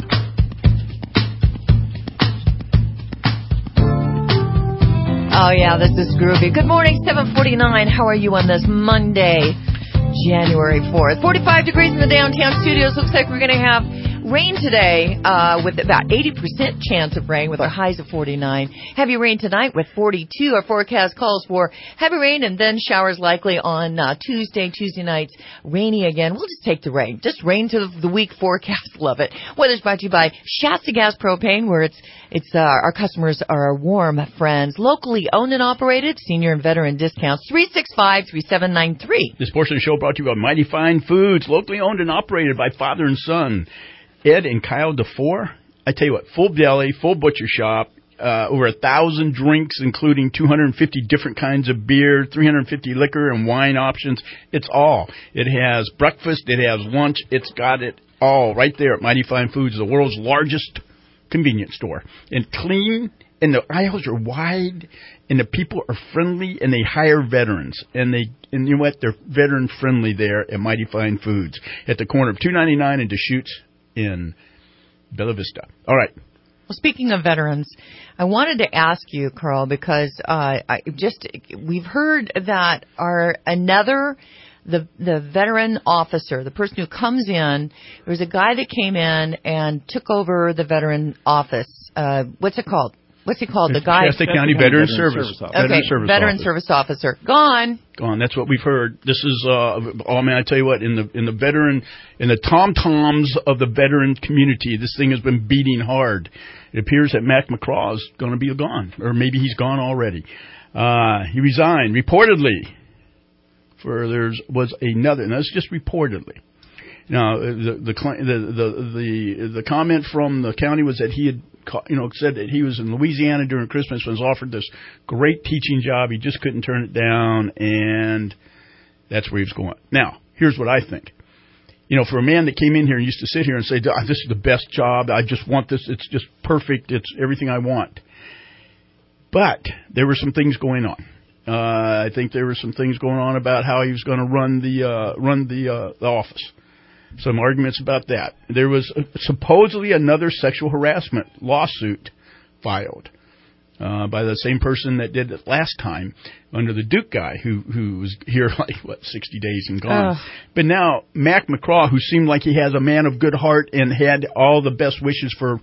Oh, yeah, this is groovy. Good morning, 7:49. How are you on this Monday, January 4th? 45 degrees in the downtown studios. Looks like we're going to have rain today with about 80% chance of rain with our highs of 49. Heavy rain tonight with 42. Our forecast calls for heavy rain and then showers likely on Tuesday nights. Rainy again. We'll just take the rain. Just rain to the week forecast. Love it. Weather's brought to you by Shasta Gas Propane, where it's our customers are our warm friends. Locally owned and operated. Senior and veteran discounts. 365-3793. This portion of the show brought to you by Mighty Fine Foods. Locally owned and operated by father and son, Ed and Kyle DeFore. I tell you what, full deli, full butcher shop, over 1,000 drinks, including 250 different kinds of beer, 350 liquor and wine options. It's all. It has breakfast, it has lunch, it's got it all right there at Mighty Fine Foods, the world's largest convenience store. And clean, and the aisles are wide, and the people are friendly, and they hire veterans. And you know what? They're veteran friendly there at Mighty Fine Foods at the corner of 299 and Deschutes in Bella Vista. All right. Well, speaking of veterans, I wanted to ask you, Carl, because we've heard that the veteran officer, the person who comes in, there was a guy that came in and took over the veteran office. What's it called? What's he called? The guy. Shasta County Veteran Service. Okay, Veteran Service Officer. Gone. That's what we've heard. This is, I tell you what, in the tom-toms of the veteran community, this thing has been beating hard. It appears that Mac McCraw is going to be gone, or maybe he's gone already. He resigned, reportedly. Was another, and that's just reportedly. Now, the comment from the county was that he had, said that he was in Louisiana during Christmas and was offered this great teaching job. He just couldn't turn it down, and that's where he was going. Now, here's what I think. For a man that came in here and used to sit here and say, this is the best job, I just want this, it's just perfect, it's everything I want. But there were some things going on. I think there were some things going on about how he was going to run the office. Some arguments about that. There was supposedly another sexual harassment lawsuit filed by the same person that did it last time under the Duke guy who was here 60 days and gone. But now Mac McCraw, who seemed like he has a man of good heart and had all the best wishes for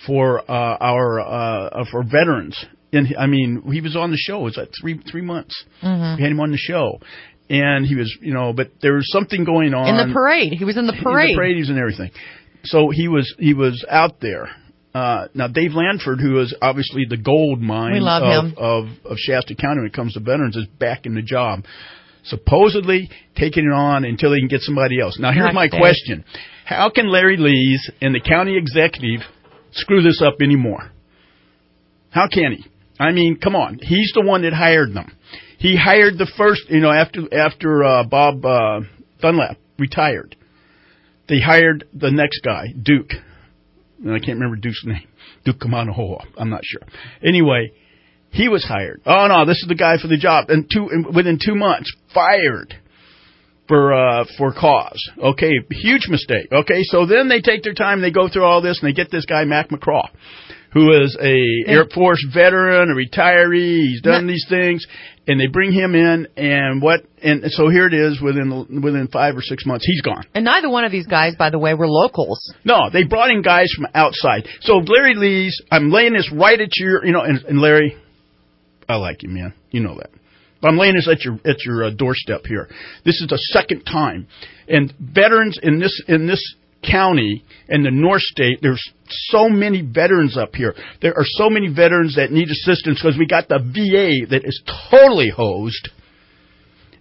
veterans. And he was on the show. It was 3 months. Mm-hmm. We had him on the show. And he was, but there was something going on. In the parade. He was in the parade. In the parade, he was in everything. So he was out there. Now, Dave Lanford, who is obviously the gold mine of Shasta County when it comes to veterans, is back in the job. Supposedly taking it on until he can get somebody else. Now, here's my question. How can Larry Lees and the county executive screw this up anymore? How can he? Come on. He's the one that hired them. He hired the first, after Bob Dunlap retired. They hired the next guy, Duke. And I can't remember Duke's name. Duke Kamanahoa. I'm not sure. Anyway, he was hired. Oh, no, this is the guy for the job. And within 2 months, fired for cause. Okay, huge mistake. Okay, so then they take their time, they go through all this, and they get this guy, Mac McCraw, who is a Air Force veteran, a retiree. He's done these things, and they bring him in, and so here it is. Within 5 or 6 months, he's gone. And neither one of these guys, by the way, were locals. No, they brought in guys from outside. So Larry Lees, I'm laying this right at your, and Larry, I like you, man. You know that. But I'm laying this at your doorstep here. This is the second time, and veterans in this county and the North State, there's so many veterans up here. There are so many veterans that need assistance because we got the VA that is totally hosed.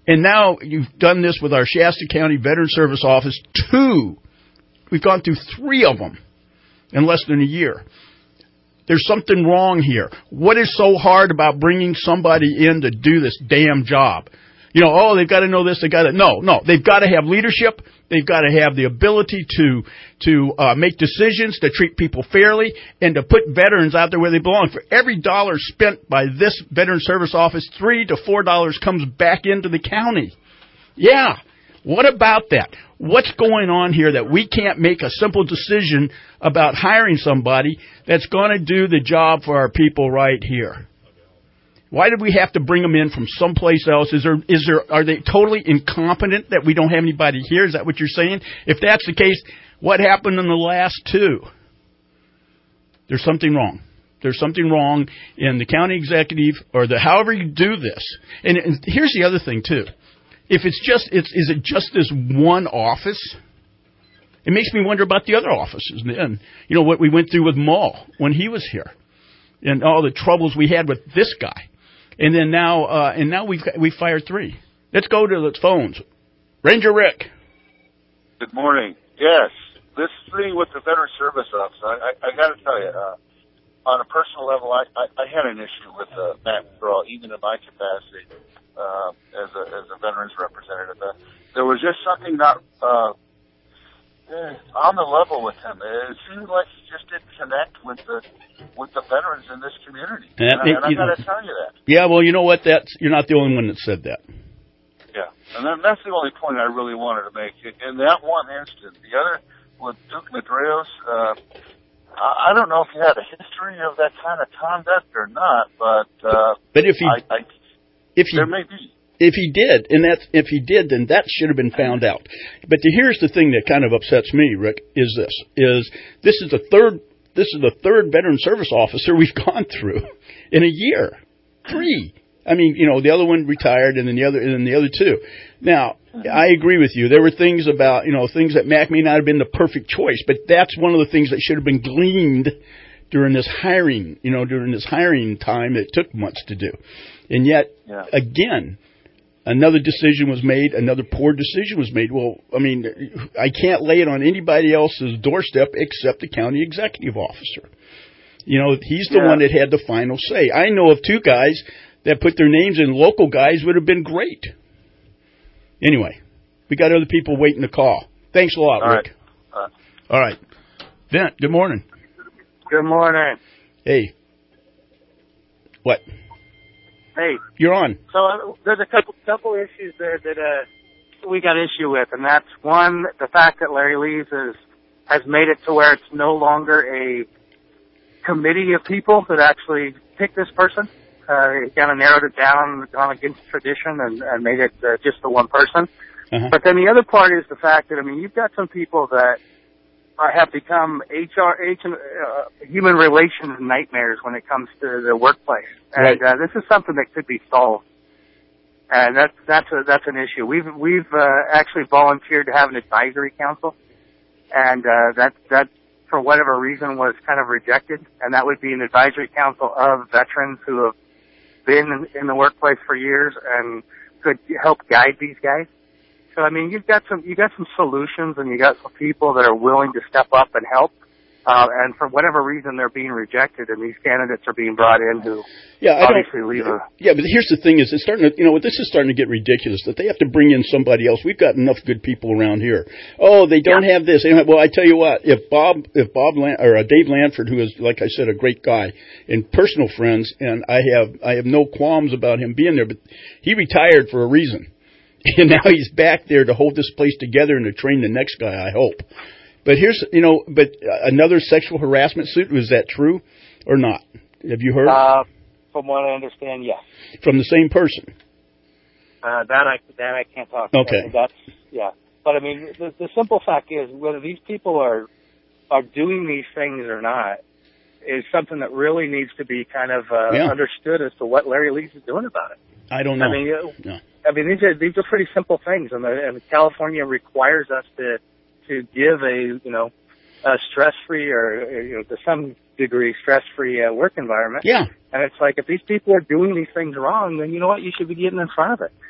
And now you've done this with our Shasta County Veteran Service Office, 2. We've gone through 3 of them in less than a year. There's something wrong here. What is so hard about bringing somebody in to do this damn job? You know, they've got to know this. They've got to no. They've got to have leadership. They've got to have the ability to make decisions, to treat people fairly, and to put veterans out there where they belong. For every dollar spent by this Veteran Service Office, $3 to $4 comes back into the county. Yeah. What about that? What's going on here that we can't make a simple decision about hiring somebody that's going to do the job for our people right here? Why did we have to bring them in from someplace else? Are they totally incompetent that we don't have anybody here? Is that what you're saying? If that's the case, what happened in the last 2? There's something wrong. There's something wrong in the county executive or however you do this. And here's the other thing too. If is it just this one office? It makes me wonder about the other offices. And you know what we went through with Mull when he was here, and all the troubles we had with this guy, and then now we fired 3. Let's go to the phones. Ranger Rick. Good morning. Yes, this thing with the Veteran Service Office, I got to tell you, on a personal level, I had an issue with Matt McGraw, even in my capacity. As a veterans representative, there was just something not on the level with him. It seemed like he just didn't connect with the veterans in this community, and I got to tell you that. Yeah, well, you know what? You're not the only one that said that. Yeah, and that's the only point I really wanted to make. In that one instance, the other with Duke Medeiros, I don't know if he had a history of that kind of conduct or not, but if he. There may be. If he did, then that should have been found out. But here's the thing that kind of upsets me, Rick, is this is the third veteran service officer we've gone through in a year. 3. I mean, you know, the other one retired, and then the other 2. Now, I agree with you. There were things about, you know, things that Mac may not have been the perfect choice, but that's one of the things that should have been gleaned during this hiring time that took months to do. And yet, again, another decision was made, another poor decision was made. Well, I mean, I can't lay it on anybody else's doorstep except the county executive officer. You know, he's the one that had the final say. I know of 2 guys that put their names in. Local guys would have been great. Anyway, we got other people waiting to call. Thanks a lot, Rick. All right. Vint, good morning. Good morning. Hey. What? Hey. You're on. So there's a couple issues there that we got issue with, and that's one, the fact that Larry Lees has made it to where it's no longer a committee of people that actually pick this person. He kind of narrowed it down, gone against tradition, and made it just the one person. Uh-huh. But then the other part is the fact that, I mean, you've got some people that have become human relations nightmares when it comes to the workplace. And this is something that could be solved. And that's an issue. We've actually volunteered to have an advisory council, and that for whatever reason was kind of rejected. And that would be an advisory council of veterans who have been in the workplace for years and could help guide these guys. So I mean, you got some solutions, and you got some people that are willing to step up and help. And for whatever reason, they're being rejected, and these candidates are being brought in who obviously leave a... Yeah, but here's the thing: is it's starting to, this is starting to get ridiculous that they have to bring in somebody else. We've got enough good people around here. Oh, they don't have this. Well, I tell you what: if Dave Lanford, who is, like I said, a great guy and personal friends, and I have no qualms about him being there, but he retired for a reason, and now he's back there to hold this place together and to train the next guy, I hope. But here's, another sexual harassment suit. Was that true or not? Have you heard? From what I understand, yes. From the same person? That I can't talk about. Okay. But I mean, the simple fact is, whether these people are doing these things or not is something that really needs to be kind of understood as to what Larry Lees is doing about it. I don't know. I mean, these are pretty simple things, and California requires us to give a stress-free or, to some degree, stress-free work environment. Yeah. And it's like, if these people are doing these things wrong, then you know what? You should be getting in front of it.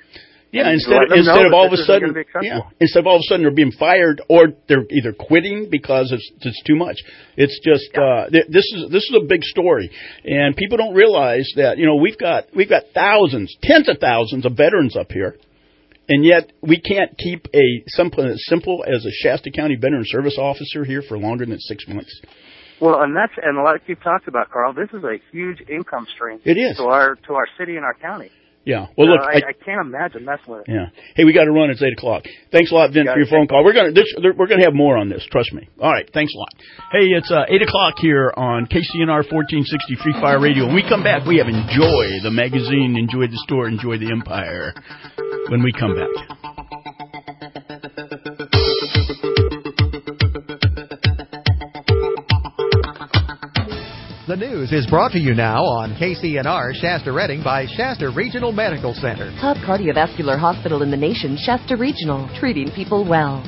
Yeah, instead of all of a sudden they're being fired or they're either quitting because it's too much. It's just this is a big story, and people don't realize that we've got thousands, tens of thousands of veterans up here, and yet we can't keep something as simple as a Shasta County Veteran Service Officer here for longer than 6 months. Well, and like you've talked about, Carl, this is a huge income stream. It is to our city and our county. Yeah. Well, look, I can't imagine messing with it. Yeah. Hey, we got to run. It's 8:00. Thanks a lot, Vin, for your phone call. We're gonna have more on this. Trust me. All right. Thanks a lot. Hey, it's 8:00 here on KCNR 1460 Free Fire Radio. When we come back, we have Enjoy the magazine, Enjoy the store, Enjoy the empire. When we come back. The news is brought to you now on KCNR Shasta Redding by Shasta Regional Medical Center. Top cardiovascular hospital in the nation, Shasta Regional, treating people well.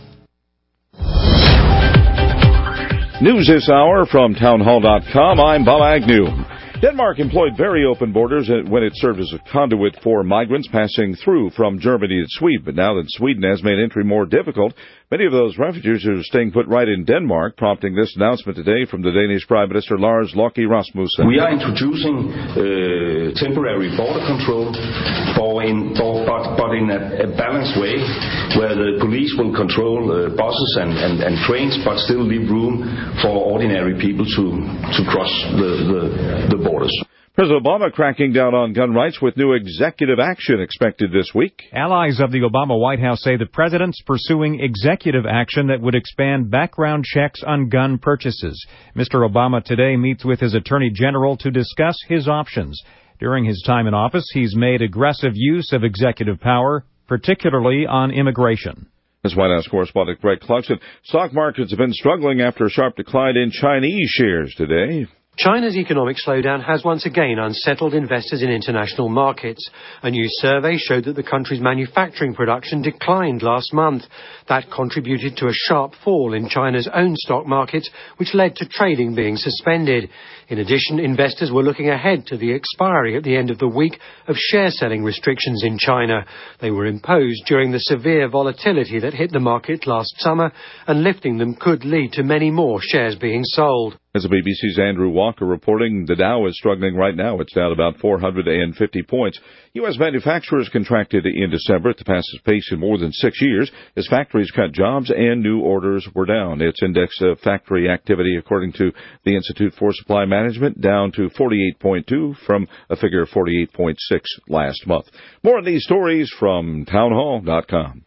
News this hour from townhall.com. I'm Bob Agnew. Denmark employed very open borders when it served as a conduit for migrants passing through from Germany to Sweden. But now that Sweden has made entry more difficult, many of those refugees are staying put right in Denmark, prompting this announcement today from the Danish Prime Minister Lars Løkke Rasmussen. We are introducing temporary border control, but in a balanced way, where the police will control buses and trains, but still leave room for ordinary people to cross the borders. President Obama cracking down on gun rights with new executive action expected this week. Allies of the Obama White House say the president's pursuing executive action that would expand background checks on gun purchases. Mr. Obama today meets with his attorney general to discuss his options. During his time in office, he's made aggressive use of executive power, particularly on immigration. As White House correspondent Greg Clarkson, stock markets have been struggling after a sharp decline in Chinese shares today. China's economic slowdown has once again unsettled investors in international markets. A new survey showed that the country's manufacturing production declined last month. That contributed to a sharp fall in China's own stock markets, which led to trading being suspended. In addition, investors were looking ahead to the expiry at the end of the week of share selling restrictions in China. They were imposed during the severe volatility that hit the market last summer, and lifting them could lead to many more shares being sold. As the BBC's Andrew Walker reporting, the Dow is struggling right now. It's down about 450 points. U.S. manufacturers contracted in December at the fastest pace in more than 6 years as factories cut jobs and new orders were down. Its index of factory activity, according to the Institute for Supply Management, down to 48.2 from a figure of 48.6 last month. More on these stories from townhall.com.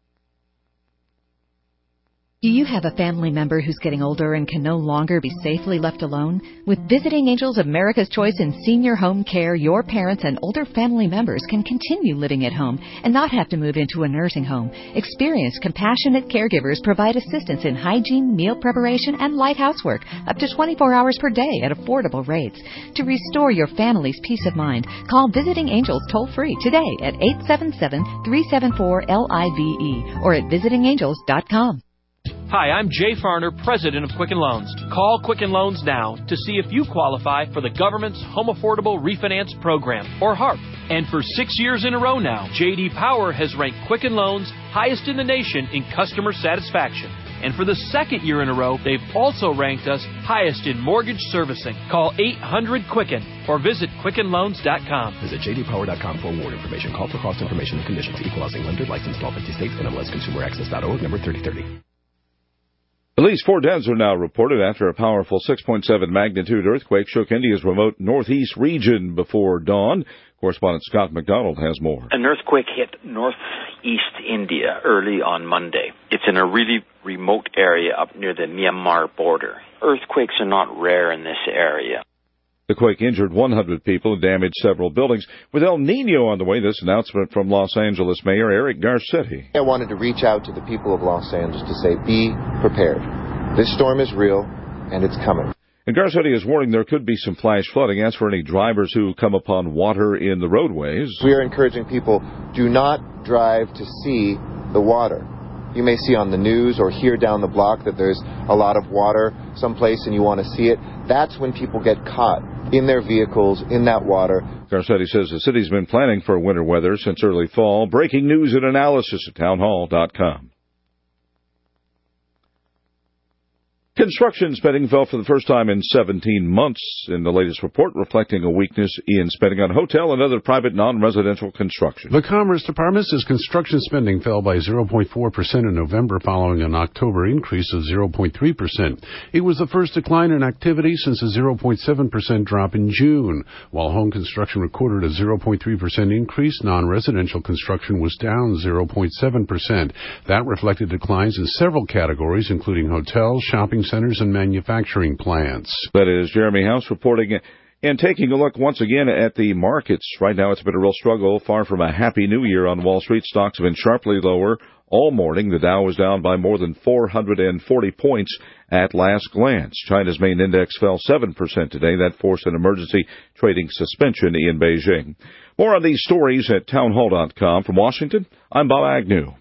Do you have a family member who's getting older and can no longer be safely left alone? With Visiting Angels, America's Choice in Senior Home Care, your parents and older family members can continue living at home and not have to move into a nursing home. Experienced, compassionate caregivers provide assistance in hygiene, meal preparation, and light housework up to 24 hours per day at affordable rates. To restore your family's peace of mind, call Visiting Angels toll-free today at 877-374-LIVE or at visitingangels.com. Hi, I'm Jay Farner, president of Quicken Loans. Call Quicken Loans now to see if you qualify for the government's Home Affordable Refinance Program, or HARP. And for 6 years in a row now, J.D. Power has ranked Quicken Loans highest in the nation in customer satisfaction. And for the second year in a row, they've also ranked us highest in mortgage servicing. Call 800-QUICKEN or visit QuickenLoans.com. Visit jdpower.com for more information. Call for cost information and conditions. Equal housing lender, licensed in all 50 states, NMLSConsumerAccess.org, number 3030. At least 4 deaths are now reported after a powerful 6.7 magnitude earthquake shook India's remote northeast region before dawn. Correspondent Scott McDonald has more. An earthquake hit northeast India early on Monday. It's in a really remote area up near the Myanmar border. Earthquakes are not rare in this area. The quake injured 100 people and damaged several buildings. With El Nino on the way, this announcement from Los Angeles Mayor Eric Garcetti. I wanted to reach out to the people of Los Angeles to say, be prepared. This storm is real, and it's coming. And Garcetti is warning there could be some flash flooding. As for any drivers who come upon water in the roadways, we are encouraging people, do not drive to see the water. You may see on the news or hear down the block that there's a lot of water someplace and you want to see it. That's when people get caught. in their vehicles, in that water. Garcetti says the city's been planning for winter weather since early fall. Breaking news and analysis at townhall.com. Construction spending fell for the first time in 17 months in the latest report, reflecting a weakness in spending on hotel and other private non-residential construction. The Commerce Department says construction spending fell by 0.4% in November following an October increase of 0.3%. It was the first decline in activity since a 0.7% drop in June. While home construction recorded a 0.3% increase, non-residential construction was down 0.7%. That reflected declines in several categories, including hotels, shopping centers, and manufacturing plants. That is Jeremy House reporting and taking a look once again at the markets. Right now it's been a real struggle. Far from a happy new year on Wall Street. Stocks have been sharply lower all morning. The Dow was down by more than 440 points at last glance. China's main index fell 7% today. That forced an emergency trading suspension in Beijing. More on these stories at townhall.com. From Washington, I'm Bob Agnew.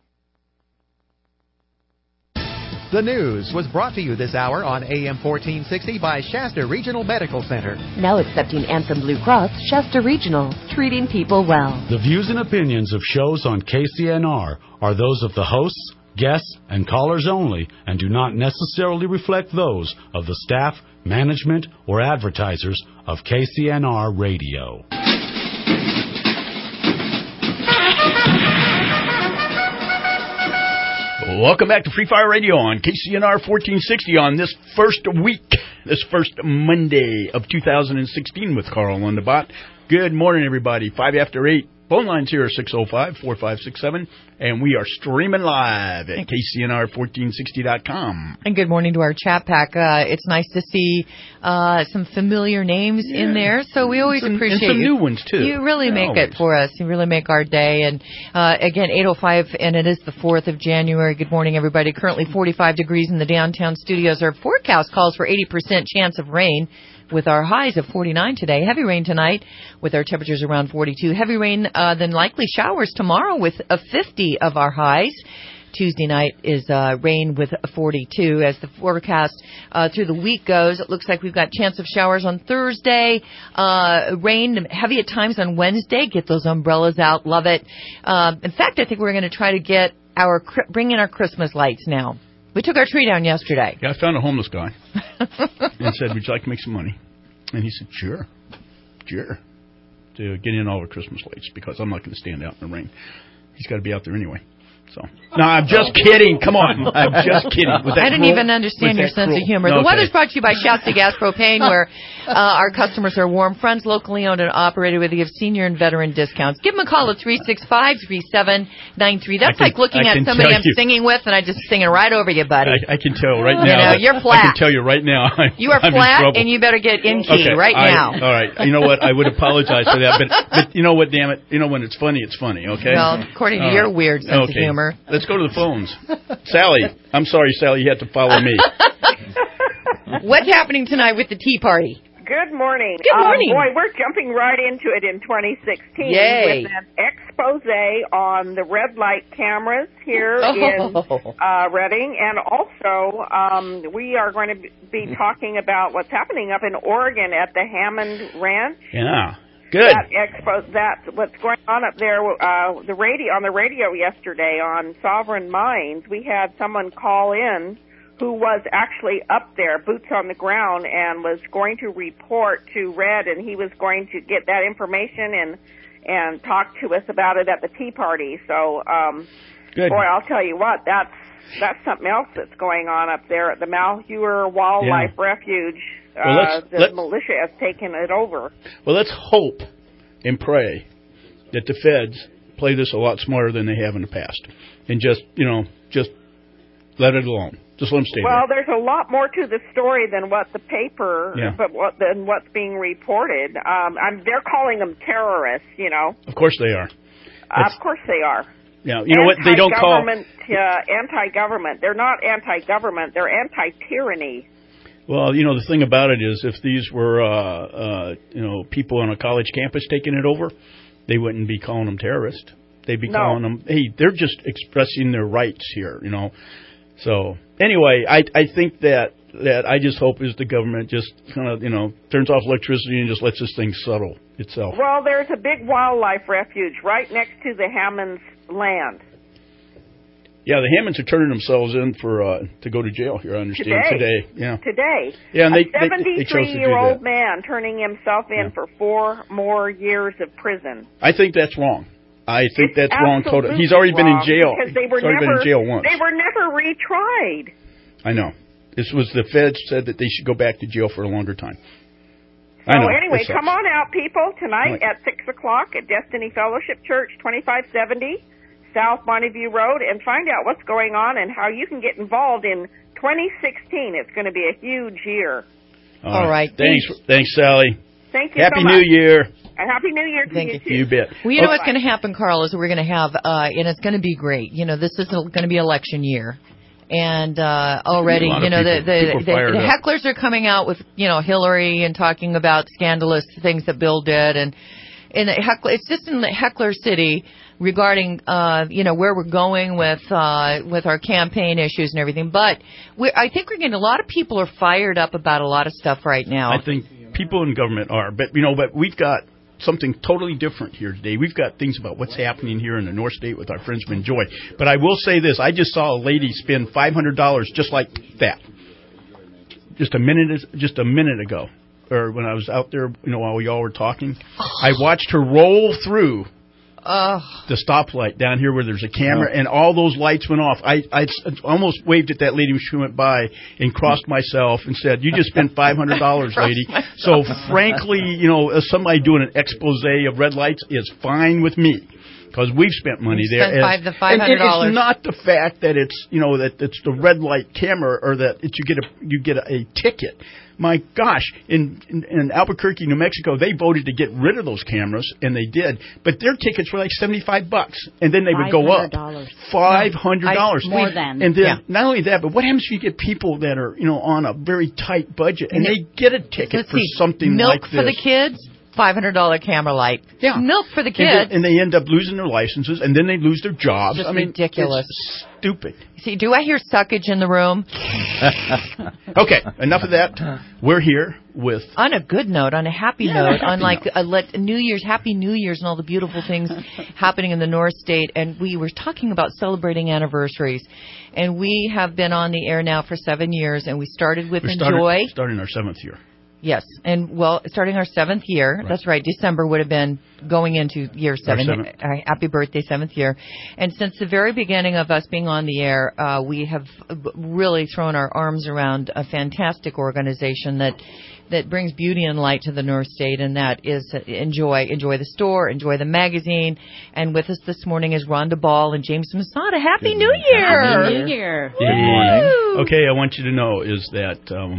The news was brought to you this hour on AM 1460 by Shasta Regional Medical Center. Now accepting Anthem Blue Cross, Shasta Regional, treating people well. The views and opinions of shows on KCNR are those of the hosts, guests, and callers only and do not necessarily reflect those of the staff, management, or advertisers of KCNR Radio. Welcome back to Free Fire Radio on KCNR 1460 on this first Monday of 2016 with Carl Lundebot. Good morning, everybody. 5 after 8. Phone lines here are 605-4567, and we are streaming live at KCNR1460.com. And good morning to our chat pack. It's nice to see some familiar names in there, so we always appreciate and some you. new ones, too. You really make it for us. You really make our day. And again, 8:05, and it is the 4th of January. Good morning, everybody. Currently 45 degrees in the downtown studios. Our forecast calls for 80% chance of rain, with our highs of 49 today. Heavy rain tonight with our temperatures around 42. Heavy rain, then likely showers tomorrow with a 50 of our highs. Tuesday night is rain with 42. As the forecast through the week goes, it looks like we've got chance of showers on Thursday, rain heavy at times on Wednesday. Get those umbrellas out. Love it. In fact, I think we're going to try to bring in our Christmas lights now. We took our tree down yesterday. Yeah, I found a homeless guy and said, would you like to make some money? And he said, sure, to get in all the Christmas lights because I'm not going to stand out in the rain. He's got to be out there anyway. So, no, I'm just kidding. Come on. I'm just kidding. I didn't even understand your sense of humor. The weather's brought to you by Shasta Gas Propane, where our customers are warm. Friends, locally owned and operated, where they give senior and veteran discounts. Give them a call at 365-3793. That's like looking at somebody I'm singing with, and I just singing right over you, buddy. I can tell right now. You're flat. I can tell you right now. You are flat, and you better get in key now. All right. You know what? I would apologize for that, but you know what? Damn it. You know when it's funny, okay? Well, according to your weird sense of humor. Let's go to the phones. Sally. I'm sorry, Sally, you had to follow me. What's happening tonight with the Tea Party? Good morning. Good morning. Boy, we're jumping right into it in 2016 Yay. with an expose on the red light cameras here in Redding. And also, we are going to be talking about what's happening up in Oregon at the Hammond Ranch. Yeah. Good. That's what's going on up there. On the radio yesterday on Sovereign Minds, we had someone call in who was actually up there, boots on the ground, and was going to report to Red, and he was going to get that information and talk to us about it at the Tea Party. So, Good. Boy, I'll tell you what, that's something else that's going on up there at the Malheur Wildlife Refuge. The militia has taken it over. Well, let's hope and pray that the feds play this a lot smarter than they have in the past, and just let it alone. Just let them stay there. Well, there's a lot more to the story than what the paper, than what's being reported. They're calling them terrorists, Of course they are. Of course they are. Yeah, you know what? They don't call anti-government. They're not anti-government. They're anti-tyranny. Well, the thing about it is, if these were, people on a college campus taking it over, they wouldn't be calling them terrorists. They'd be calling them, hey, they're just expressing their rights here, So, anyway, I think that that I just hope is the government just kind of, turns off electricity and just lets this thing settle itself. Well, there's a big wildlife refuge right next to the Hammonds land. Yeah, the Hammonds are turning themselves in to go to jail here, I understand. Today. Yeah. Today. Yeah, and a they 73-year-old man turning himself in for 4 more years of prison. I think that's wrong. I think it's that's wrong totally. He's already been in jail. Because they were been in jail once. They were never retried. I know. This was the feds said that they should go back to jail for a longer time. So anyway, come on out, people, tonight at 6 o'clock at Destiny Fellowship Church, 2570 South Bonneview Road, and find out what's going on and how you can get involved in 2016. It's going to be a huge year. All right. Thanks, Sally. Thank you Happy so much. New Year. And Happy New Year to you, too. You bet. Well, you know what's going to happen, Carl, is we're going to have, and it's going to be great. This is going to be election year. And already, the hecklers are coming out with, Hillary and talking about scandalous things that Bill did. And it's just in the heckler city regarding, where we're going with our campaign issues and everything. But I think we're getting a lot of people are fired up about a lot of stuff right now. I think people in government are. But we've got something totally different here today. We've got things about what's happening here in the North State with our friends from Enjoy. But I will say this. I just saw a lady spend $500 just like that. Just a minute ago. Or when I was out there, while y'all were talking. I watched her roll through the stoplight down here where there's a camera, and all those lights went off. I almost waved at that lady when she went by and crossed myself and said, "You just spent $500, lady." So frankly, somebody doing an expose of red lights is fine with me. Because we've spent money there. $500. And it's not the fact that it's that it's the red light camera or that you get a ticket. My gosh, in Albuquerque, New Mexico, they voted to get rid of those cameras, and they did. But their tickets were like $75, and then they would go up $500 more than. And then not only that, but what happens if you get people that are on a very tight budget and they get a ticket for something like this? Milk for the kids. $500 camera light. Yeah. Milk for the kids. And they end up losing their licenses, and then they lose their jobs. Just ridiculous. It's stupid. See, do I hear suckage in the room? Okay, enough of that. We're here with... On a good note, on a happy note, on like New Year's, Happy New Year's and all the beautiful things happening in the North State. And we were talking about celebrating anniversaries. And we have been on the air now for 7 years, and we started with Enjoy. Starting our 7th year. Yes, and starting our 7th year. Right. That's right. December would have been going into year 7. Happy birthday, 7th year. And since the very beginning of us being on the air, we have really thrown our arms around a fantastic organization that brings beauty and light to the North State, and that is Enjoy the store, Enjoy the magazine. And with us this morning is Rhonda Ball and James Masada. Happy New Year! Happy New Year! Good morning. Okay, I want you to know is that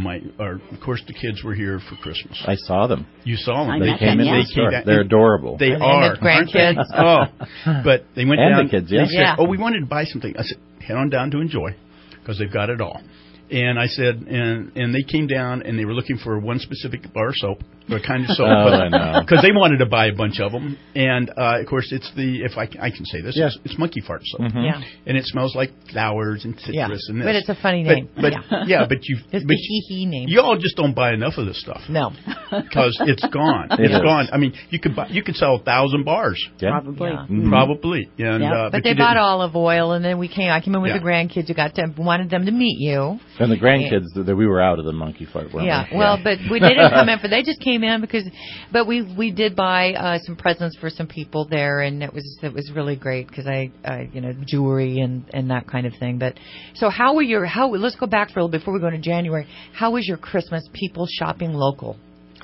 of course the kids were here for Christmas. I saw them. You saw them. They came in the store. They're adorable. They are. And the grandkids. But they went down. And the kids, yes. Yeah. We wanted to buy something. I said, head on down to Enjoy because they've got it all. And I said, and they came down and they were looking for one specific bar soap, or kind of soap, because they wanted to buy a bunch of them. And of course, it's if I can say this, it's monkey fart soap. Mm-hmm. Yeah. And it smells like flowers and citrus and this. But it's a funny name. But it's the hee-hee name. You all just don't buy enough of this stuff. No, because it's gone. It's gone. I mean, you could sell 1,000 bars. Yeah. Probably. Yeah. Mm-hmm. Probably. And, but they bought olive oil, and then I came in with the grandkids who wanted them to meet you. And the grandkids, we were out of the monkey fart, weren't we? Well, but we didn't come in they just came in but we did buy some presents for some people there, and it was really great because jewelry and that kind of thing. But so let's go back for a little before we go to January. How was your Christmas? People shopping local?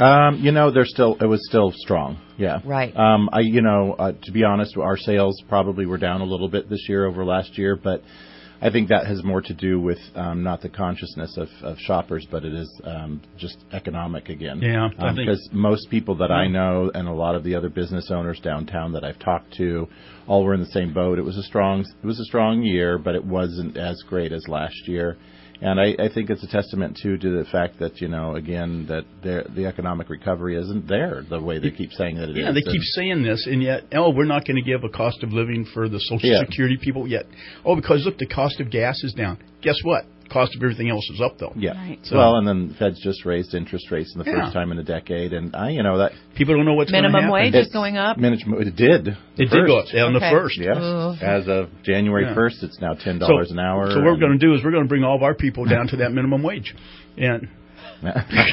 It was still strong. Yeah. Right. To be honest, our sales probably were down a little bit this year over last year, but I think that has more to do with not the consciousness of shoppers, but it is just economic again. Yeah, because most people that I know and a lot of the other business owners downtown that I've talked to, all were in the same boat. It was a strong year, but it wasn't as great as last year. And I think it's a testament, to the fact that, again, that the economic recovery isn't there the way they keep saying that it is. Yeah, they keep saying this, and yet, we're not going to give a cost of living for the Social Security people yet. Oh, because, look, the cost of gas is down. Guess what? cost of everything else is up, though. Yeah. Right. So, well, and then the Fed's just raised interest rates in the first time in a decade, and that people don't know what's going to happen. Minimum wage is going up. It did. It did go up on the first. Yes. As of January 1st, it's now $10 an hour. So what we're going to do is we're going to bring all of our people down to that minimum wage, and. No,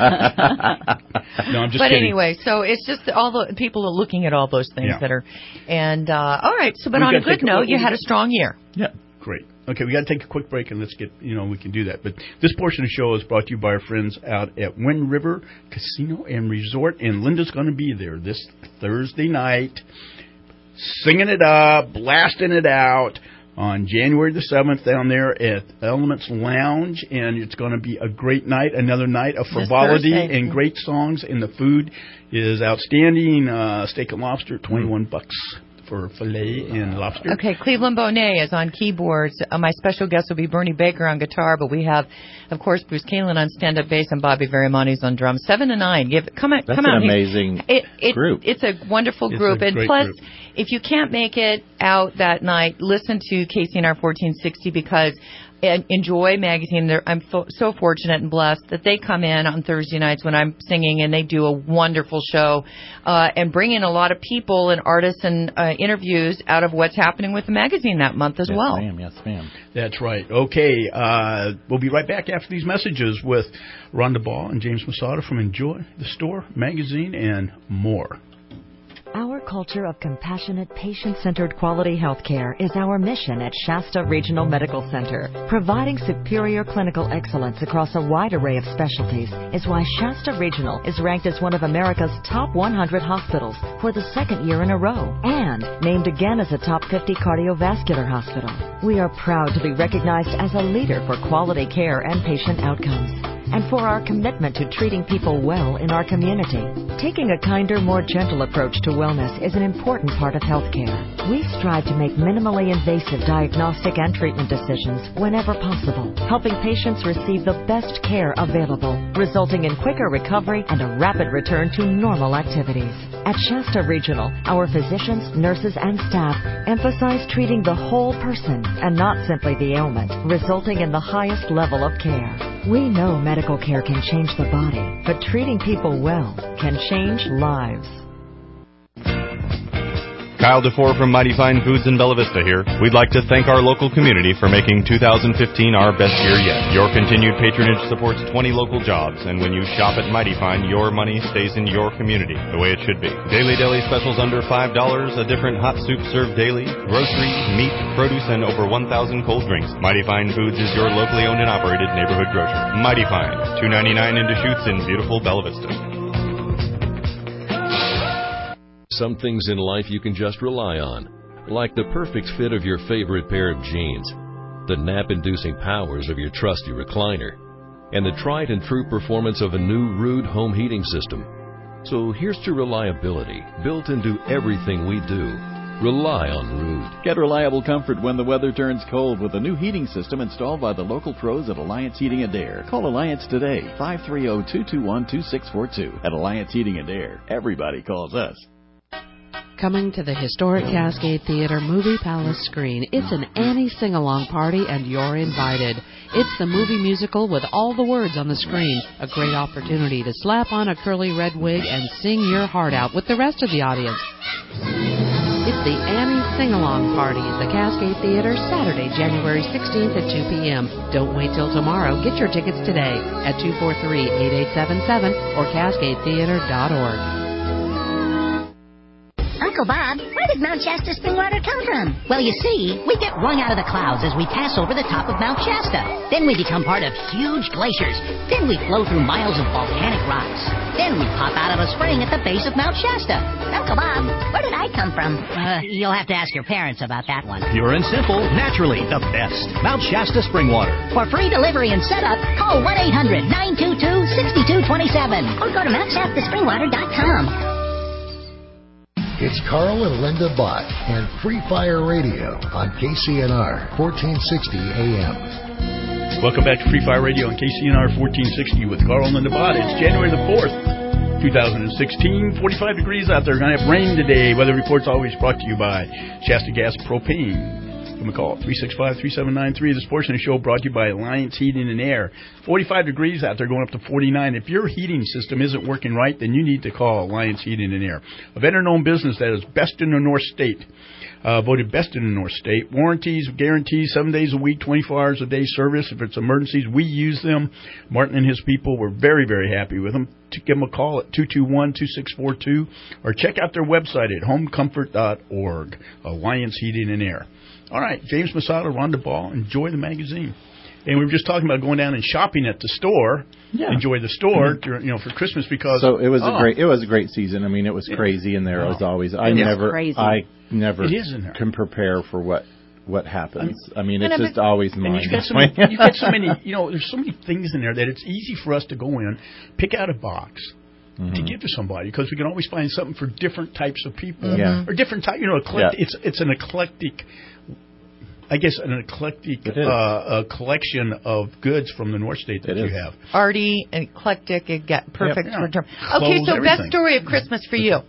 I'm just kidding. Anyway, so it's just all the people are looking at all those things that are, and all right. So, but on a good note, you had a strong year. Yeah, great. Okay, we got to take a quick break and let's get we can do that. But this portion of the show is brought to you by our friends out at Wind River Casino and Resort, and Linda's going to be there this Thursday night, singing it up, blasting it out. On January the 7th down there at Elements Lounge, and it's going to be a great night, another night of frivolity and great songs, and the food is outstanding. Steak and lobster, $21 for filet and lobster. Okay, Cleveland Bonet is on keyboards. My special guest will be Bernie Baker on guitar, but we have, of course, Bruce Kalin on stand-up bass and Bobby Verimani's on drums. 7 to 9. Come out. That's an amazing group. It's a wonderful group. And plus, if you can't make it out that night, listen to KCNR 1460 because Enjoy magazine. I'm so fortunate and blessed that they come in on Thursday nights when I'm singing, and they do a wonderful show and bring in a lot of people and artists and interviews out of what's happening with the magazine that month as well. Yes, ma'am. That's right. Okay, we'll be right back after these messages with Rhonda Ball and James Masada from Enjoy the Store magazine and more. Our culture of compassionate, patient-centered quality health care is our mission at Shasta Regional Medical Center. Providing superior clinical excellence across a wide array of specialties is why Shasta Regional is ranked as one of America's top 100 hospitals for the second year in a row and named again as a top 50 cardiovascular hospital. We are proud to be recognized as a leader for quality care and patient outcomes, and for our commitment to treating people well in our community. Taking a kinder, more gentle approach to wellness is an important part of healthcare. We strive to make minimally invasive diagnostic and treatment decisions whenever possible, helping patients receive the best care available, resulting in quicker recovery and a rapid return to normal activities. At Shasta Regional, our physicians, nurses, and staff emphasize treating the whole person and not simply the ailment, resulting in the highest level of care. We know medical care can change the body, but treating people well can change lives. Kyle DeFore from Mighty Fine Foods in Bella Vista here. We'd like to thank our local community for making 2015 our best year yet. Your continued patronage supports 20 local jobs, and when you shop at Mighty Fine, your money stays in your community, the way it should be. Daily deli specials under $5, a different hot soup served daily, groceries, meat, produce, and over 1,000 cold drinks. Mighty Fine Foods is your locally owned and operated neighborhood grocer. Mighty Fine, $2.99 in Deschutes in beautiful Bella Vista. Some things in life you can just rely on, like the perfect fit of your favorite pair of jeans, the nap-inducing powers of your trusty recliner, and the tried and true performance of a new Ruud home heating system. So here's to reliability, built into everything we do. Rely on Ruud. Get reliable comfort when the weather turns cold with a new heating system installed by the local pros at Alliance Heating and Air. Call Alliance today, 530-221-2642. At Alliance Heating and Air, everybody calls us. Coming to the historic Cascade Theater Movie Palace screen, it's an Annie sing-along party and you're invited. It's the movie musical with all the words on the screen, a great opportunity to slap on a curly red wig and sing your heart out with the rest of the audience. It's the Annie Sing-Along Party at the Cascade Theater, Saturday, January 16th at 2 p.m. Don't wait till tomorrow. Get your tickets today at 243-8877 or cascadetheater.org. Uncle Bob, where did Mount Shasta spring water come from? Well, you see, we get wrung out of the clouds as we pass over the top of Mount Shasta. Then we become part of huge glaciers. Then we flow through miles of volcanic rocks. Then we pop out of a spring at the base of Mount Shasta. Uncle Bob, where did I come from? You'll have to ask your parents about that one. Pure and simple, naturally the best. Mount Shasta spring water. For free delivery and setup, call 1-800-922-6227 or go to MountShastaSpringwater.com. It's Carl and Linda Bott and Free Fire Radio on KCNR 1460 AM. Welcome back to Free Fire Radio on KCNR 1460 with Carl and Linda Bott. It's January the 4th, 2016. 45 degrees out there. We're going to have rain today. Weather report's always brought to you by Shasta Gas Propane. Give them a call, 365-3793. This portion of the show brought to you by Alliance Heating and Air. 45 degrees out there, going up to 49. If your heating system isn't working right, then you need to call Alliance Heating and Air, a veteran-owned business that is best in the North State. Voted best in the North State. Warranties, guarantees, 7 days a week, 24 hours a day service. If it's emergencies, we use them. Martin and his people were very, very happy with them. Give them a call at 221-2642 or check out their website at homecomfort.org. Alliance Heating and Air. All right, James Masada, Rhonda Ball, enjoy the magazine. And we were just talking about going down and shopping at the store. Yeah. Enjoy the store, for Christmas because it was a great season. I mean, it was crazy in there as always. I never can prepare for what happens. I mean, it's just always mine. You get so many. There's so many things in there that it's easy for us to go in, pick out a box. Mm-hmm. To give to somebody because we can always find something for different types of people or different type. It's an eclectic. I guess an eclectic collection of goods from the North State that you have. Arty, eclectic, perfect term. Okay, so best story of Christmas for you.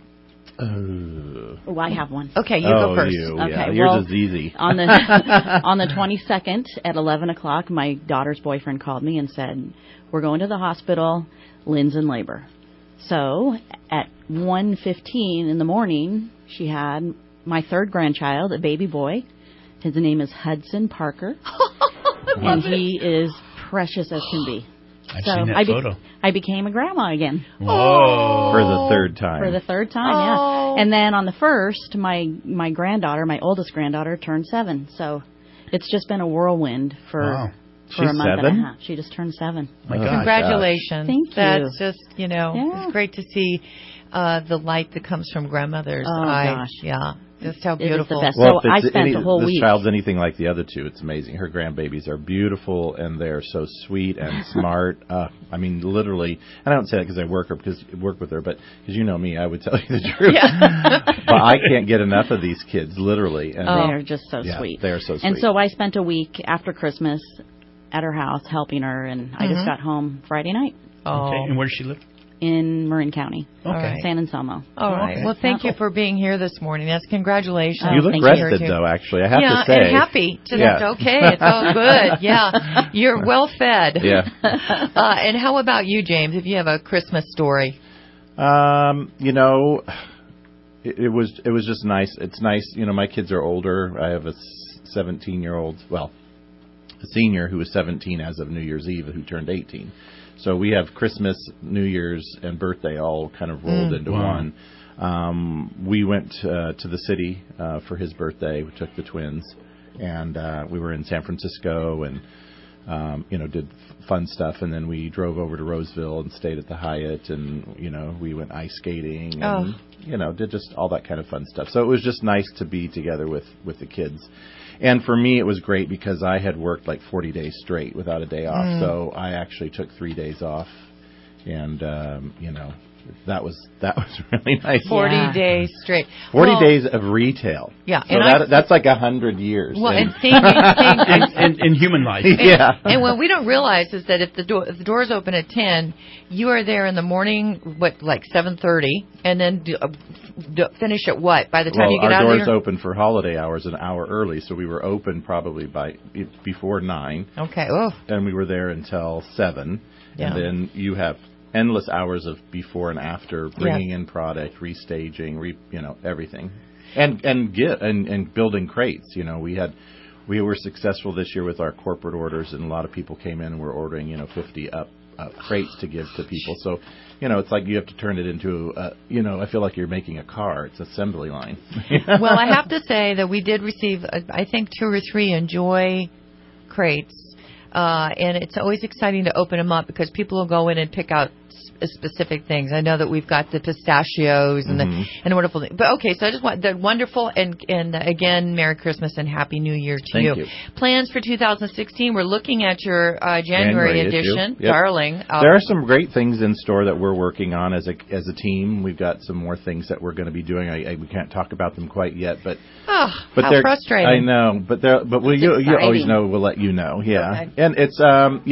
I have one. Okay, you go first. Okay, yours is easy. On the 22nd at 11 o'clock, my daughter's boyfriend called me and said, "We're going to the hospital. Lynn's in labor." So at 1:15 in the morning, she had my third grandchild, a baby boy. His name is Hudson Parker, and he is precious as can be. I've seen that photo. I became a grandma again. Whoa. For the third time. Yeah. And then on the 1st, my granddaughter, my oldest granddaughter, turned 7. So it's just been a whirlwind for a month and a half. She just turned 7. My God. Congratulations. Thank you. That's just, it's great to see the light that comes from grandmothers. Oh, gosh. Yeah. Just how beautiful. It is the best. Well, so I spent a whole week. This child's anything like the other two, it's amazing. Her grandbabies are beautiful, and they're so sweet and smart. I mean, literally, and I don't say that because I work with her, but because you know me, I would tell you the truth. Yeah. But I can't get enough of these kids, literally. And they're just so sweet. They're so sweet. And so I spent a week after Christmas at her house helping her, and I just got home Friday night. Oh. Okay. And where does she live? In Marin County. Okay. San Anselmo. All right. Okay. Well, thank you for being here this morning. That's congratulations. You look rested, though, actually. I have to say. And happy. That's okay. It's all good. Yeah. You're well fed. Yeah. And how about you, James, if you have a Christmas story? It was just nice. It's nice. My kids are older. I have a 17-year-old, a senior who was 17 as of New Year's Eve who turned 18. So we have Christmas, New Year's, and birthday all kind of rolled into one. We went to the city for his birthday. We took the twins, and we were in San Francisco and, did fun stuff. And then we drove over to Roseville and stayed at the Hyatt, and, we went ice skating and, did just all that kind of fun stuff. So it was just nice to be together with the kids. And for me, it was great because I had worked like 40 days straight without a day off. So I actually took 3 days off, and that was really nice. 40 days straight. 40 days of retail. Yeah, so that's like 100 years. Well, and in human life. Yeah. And what we don't realize is that if the doors open at 10, you are there in the morning, like 7:30, and then finish at what? By the time you get out of there? Our doors open for holiday hours an hour early, so we were open probably before 9. Okay. And we were there until 7. Yeah. And then you have endless hours of before and after, bringing in product, restaging, everything, and building crates. We were successful this year with our corporate orders, and a lot of people came in and were ordering 50 up crates to give to people. So it's like you have to turn it into I feel like you're making a car. It's assembly line. Well, I have to say that we did receive I think 2 or 3 Enjoy crates. And it's always exciting to open them up because people will go in and pick out specific things. I know that we've got the pistachios and the wonderful thing. But okay, so I just want the wonderful and again, Merry Christmas and Happy New Year to Thank you. Plans for 2016. We're looking at your January edition, yep. Darling. There are some great things in store that we're working on as a team. We've got some more things that we're going to be doing. We can't talk about them quite yet, but how frustrating. I know, but you always know. We'll let you know. Yeah, okay. And it's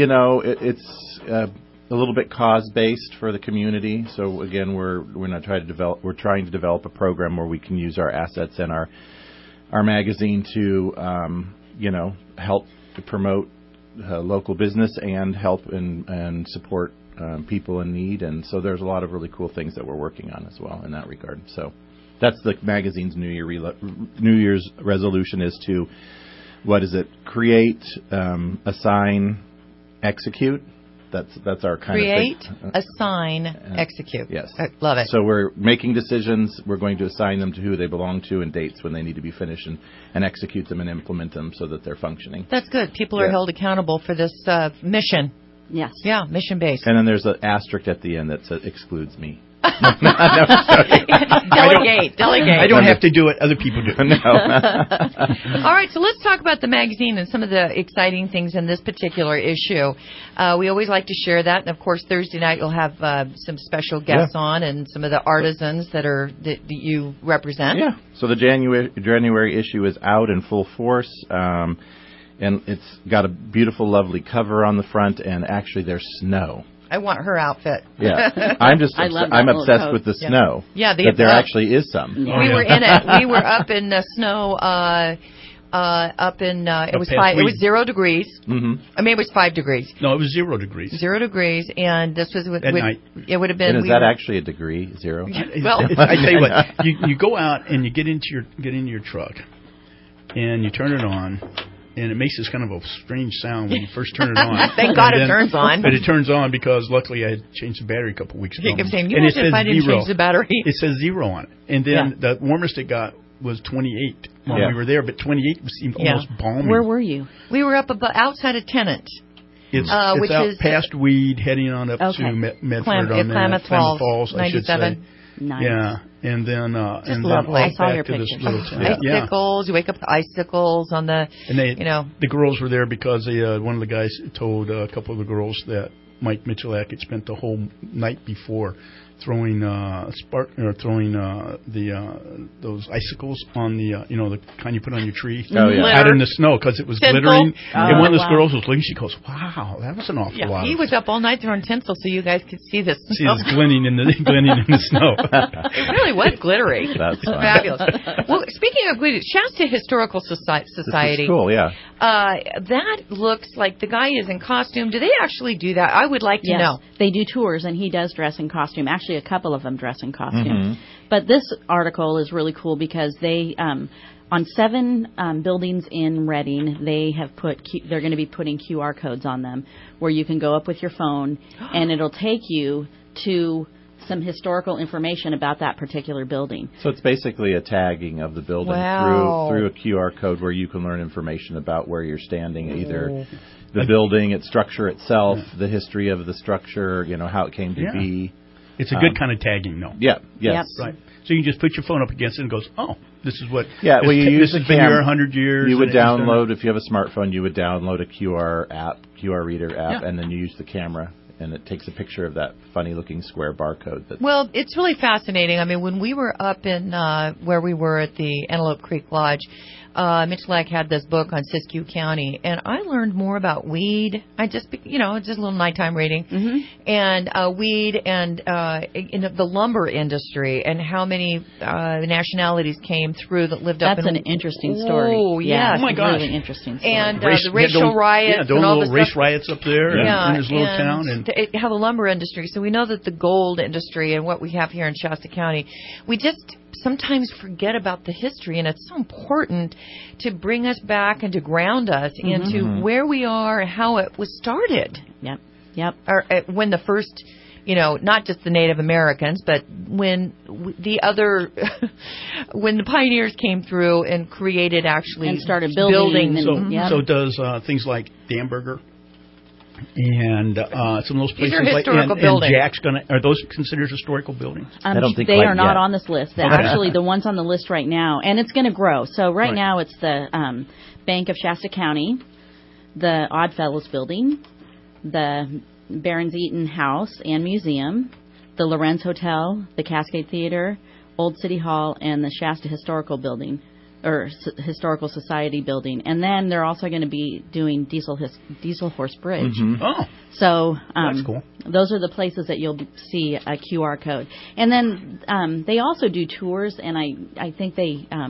it's a little bit cause-based for the community. So again, we're trying to develop a program where we can use our assets and our our magazine to, help to promote local business and help and support people in need. And so there's a lot of really cool things that we're working on as well in that regard. So that's the magazine's New Year's resolution is to, create, assign, execute. That's our kind Create, of thing. assign, execute. Yes. I love it. So we're making decisions. We're going to assign them to who they belong to and dates when they need to be finished and execute them and implement them so that they're functioning. That's good. People are held accountable for this mission. Yes. Yeah, mission-based. And then there's an asterisk at the end that excludes me. Delegate. I don't have to do it. Other people do. No. All right, so let's talk about the magazine and some of the exciting things in this particular issue. We always like to share that. And, of course, Thursday night you'll have some special guests on and some of the artisans that you represent. Yeah. So the January issue is out in full force. And it's got a beautiful, lovely cover on the front. And actually there's snow. I want her outfit. Yeah, I'm obsessed with the snow. Yeah, that there actually is some. Yeah. We were in it. We were up in the snow. It was 0 degrees. Mm-hmm. I mean, it was 5 degrees. No, it was 0 degrees. 0 degrees, and this was at night. It would have been. And is that actually a degree 0? Well, I tell you what, you go out and you get into your truck, and you turn it on. And it makes this kind of a strange sound when you first turn it on. Thank God it turns on. But it turns on because luckily I had changed the battery a couple of weeks ago. You kept saying, if I didn't change the battery. It says 0 on it. And then the warmest it got was 28 when we were there. But 28 seemed almost balmy. Where were you? We were up outside of Tennant. It's out past Weed, heading on up to Medford on Klamath Falls, 97. Nice. Yeah, and then lovely. I saw your to this little town. Icicles. You wake up with icicles on the. And the girls were there because one of the guys told a couple of the girls that Mike Michalak had spent the whole night before throwing those icicles on the kind you put on your tree out in the snow because it was glittering. And one of those girls was looking. She goes, "Wow, that was an awful lot." He was up all night throwing tinsel so you guys could see this. See this glinting in the snow. It really was glittery. That's fabulous. Well, speaking of glitter, Shasta Historical Society. This is cool, yeah. That looks like the guy is in costume. Do they actually do that? I would like to know. They do tours, and he does dress in costume. Actually, a couple of them dress in costume. Mm-hmm. But this article is really cool because they, on 7 buildings in Reading, they're going to be putting QR codes on them where you can go up with your phone, and it'll take you to some historical information about that particular building. So it's basically a tagging of the building through a QR code where you can learn information about where you're standing, either the building, its structure itself, the history of the structure, how it came to be. It's a good kind of tagging, though. Yeah, yes. Yep. Right. So you can just put your phone up against it and it goes, oh, this is what... Yeah, well, you use this has been here 100 years. You would download, if you have a smartphone, you would download a QR reader app, and then you use the camera, and it takes a picture of that funny-looking square barcode. Well, it's really fascinating. I mean, when we were up in where we were at the Antelope Creek Lodge, Michalak had this book on Siskiyou County, and I learned more about weed. It's just a little nighttime reading, and weed and in the lumber industry and how many nationalities came through that lived up in. That's an interesting story. Oh, yeah. Oh, my gosh. Really interesting story. And the racial riots and all the race riots up there in his little town. And how the lumber industry. So we know that the gold industry and what we have here in Shasta County, we just sometimes forget about the history, and it's so important to bring us back and to ground us into where we are and how it was started. Yep. Or when the first, not just the Native Americans, but when the other, when the pioneers came through and created and started building. So does things like Damberger and some of those places like and Jack's are those considered historical buildings? I don't think they are not yet. on this list. Actually, the ones on the list right now, and it's going to grow. So right now it's the Bank of Shasta County, the Oddfellows Building, the Barons Eaton House and Museum, the Lorenz Hotel, the Cascade Theater, Old City Hall, and the Shasta Historical Building. Or Historical Society building, and then they're also going to be doing Diesel Horse Bridge. Oh, so that's cool. Those are the places that you'll see a QR code, and then they also do tours, and I think they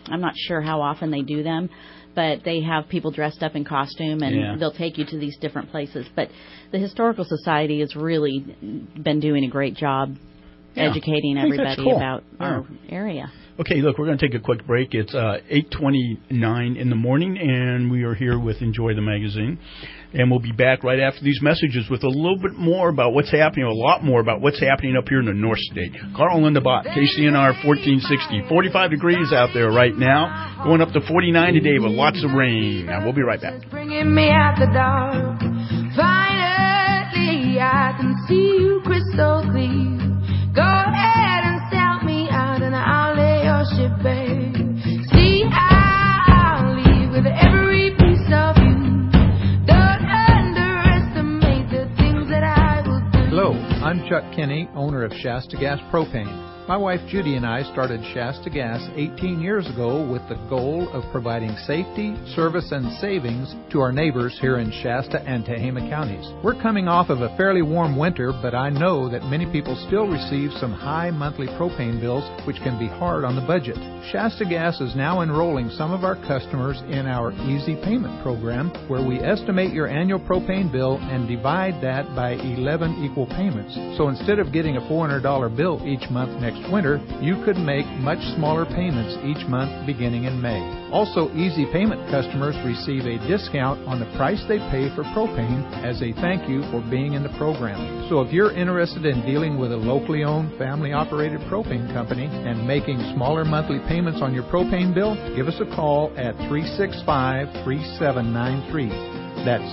I'm not sure how often they do them, but they have people dressed up in costume, and they'll take you to these different places. But the Historical Society has really been doing a great job educating everybody about our area. Okay, look, we're going to take a quick break. It's 8:29 in the morning, and we are here with Enjoy the Magazine. And we'll be back right after these messages with a little bit more about what's happening, a lot more about what's happening up here in the North State. Carl and Linda Bott, KCNR 1460. 45 degrees out there right now, going up to 49 today with lots of rain. Now, we'll be right back. Bringing me out the dark. Finally, I can see you crystal clear. Go ahead and sell me out, and I'll lay your ship bare. See, I'll leave with every piece of you. Don't underestimate the things that I will do. Hello, I'm Chuck Kinney, owner of Shasta Gas Propane. My wife Judy and I started Shasta Gas 18 years ago with the goal of providing safety, service, and savings to our neighbors here in Shasta and Tehama counties. We're coming off of a fairly warm winter, but I know that many people still receive some high monthly propane bills, which can be hard on the budget. Shasta Gas is now enrolling some of our customers in our Easy Payment program, where we estimate your annual propane bill and divide that by 11 equal payments. So instead of getting a $400 bill each month next winter, you could make much smaller payments each month beginning in May. Also, Easy Payment customers receive a discount on the price they pay for propane as a thank you for being in the program. So if you're interested in dealing with a locally owned, family-operated propane company and making smaller monthly payments on your propane bill, give us a call at 365-3793. That's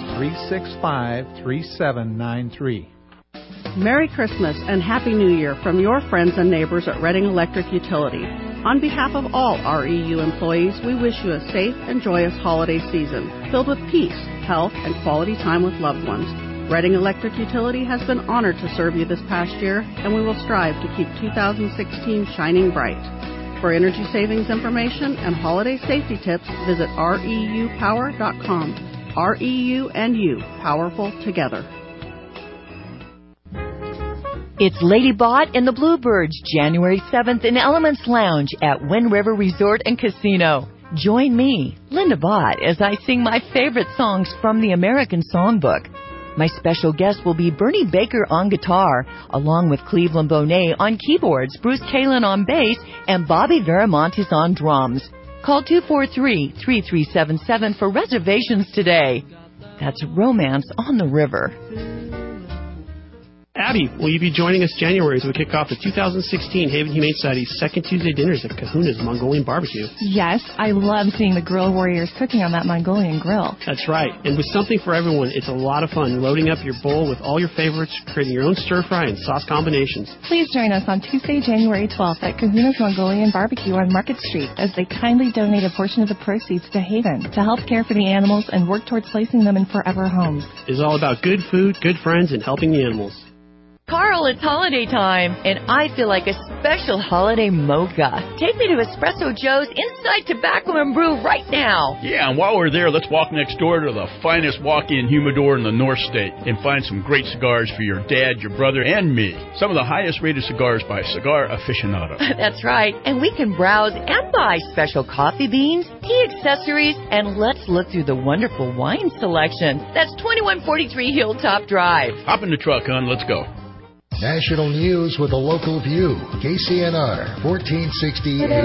365-3793. Merry Christmas and Happy New Year from your friends and neighbors at Reading Electric Utility. On behalf of all REU employees, we wish you a safe and joyous holiday season, filled with peace, health, and quality time with loved ones. Reading Electric Utility has been honored to serve you this past year, and we will strive to keep 2016 shining bright. For energy savings information and holiday safety tips, visit REUpower.com. REU and you, powerful together. It's Lady Bott and the Bluebirds, January 7th in Elements Lounge at Wind River Resort and Casino. Join me, Linda Bott, as I sing my favorite songs from the American Songbook. My special guest will be Bernie Baker on guitar, along with Cleveland Bonet on keyboards, Bruce Kalin on bass, and Bobby Veramontes on drums. Call 243-3377 for reservations today. That's Romance on the River. Abby, will you be joining us January as we kick off the 2016 Haven Humane Society's second Tuesday dinners at Kahuna's Mongolian Barbecue? Yes, I love seeing the grill warriors cooking on that Mongolian grill. That's right, and with something for everyone, it's a lot of fun loading up your bowl with all your favorites, creating your own stir-fry and sauce combinations. Please join us on Tuesday, January 12th at Kahuna's Mongolian Barbecue on Market Street as they kindly donate a portion of the proceeds to Haven to help care for the animals and work towards placing them in forever homes. It's all about good food, good friends, and helping the animals. Carl, it's holiday time, and I feel like a special holiday mocha. Take me to Espresso Joe's Inside Tobacco and Brew right now. Yeah, and while we're there, let's walk next door to the finest walk-in humidor in the North State and find some great cigars for your dad, your brother, and me. Some of the highest-rated cigars by Cigar Aficionado. That's right, and we can browse and buy special coffee beans, tea accessories, and let's look through the wonderful wine selection. That's 2143 Hilltop Drive. Hop in the truck, hon. Let's go. National news with a local view. KCNR 1460 AM.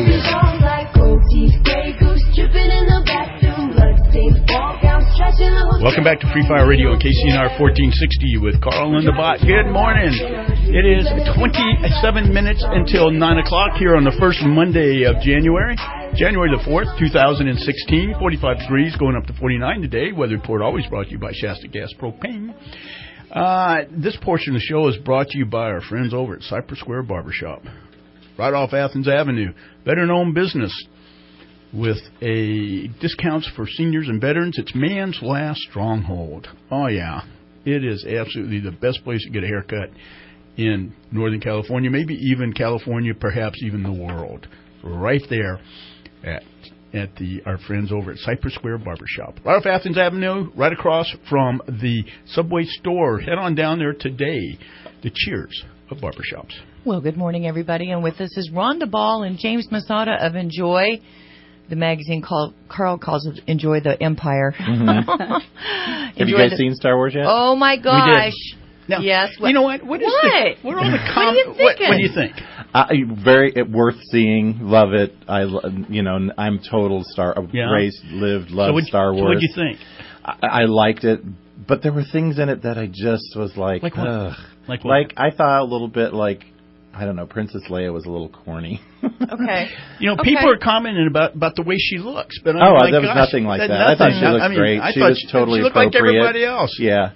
Welcome back to Free Fire Radio on KCNR 1460 with Carl and Linda Bott. Good morning. It is 27 minutes until 9 o'clock here on the first Monday of January. January the 4th, 2016. 45 degrees, going up to 49 today. Weather report always brought to you by Shasta Gas Propane. This portion of the show is brought to you by our friends over at Cypress Square Barbershop, right off Athens Avenue. Better-known business with a discounts for seniors and veterans. It's man's last stronghold. Oh, yeah. It is absolutely the best place to get a haircut in Northern California, maybe even California, perhaps even the world. Right there at our friends over at Cypress Square Barbershop. Right off Athens Avenue, right across from the Subway store. Head on down there today. The cheers of barbershops. Well, good morning, everybody. And with us is Rhonda Ball and James Masada of Enjoy. the magazine Carl calls it Enjoy the Empire. Mm-hmm. Have you guys seen Star Wars yet? Oh, my gosh. Now, yes. You know what? We're on the what do you think? Worth seeing. Love it. I'm total lived, loved Star Wars. So what did you think? I liked it, but there were things in it that I just was like, ugh. Like what? Like I thought a little bit like, I don't know, Princess Leia was a little corny. Okay. People are commenting about the way she looks, but there was nothing like that. I thought she looked great. She was totally she looked appropriate. Like everybody else. Yeah.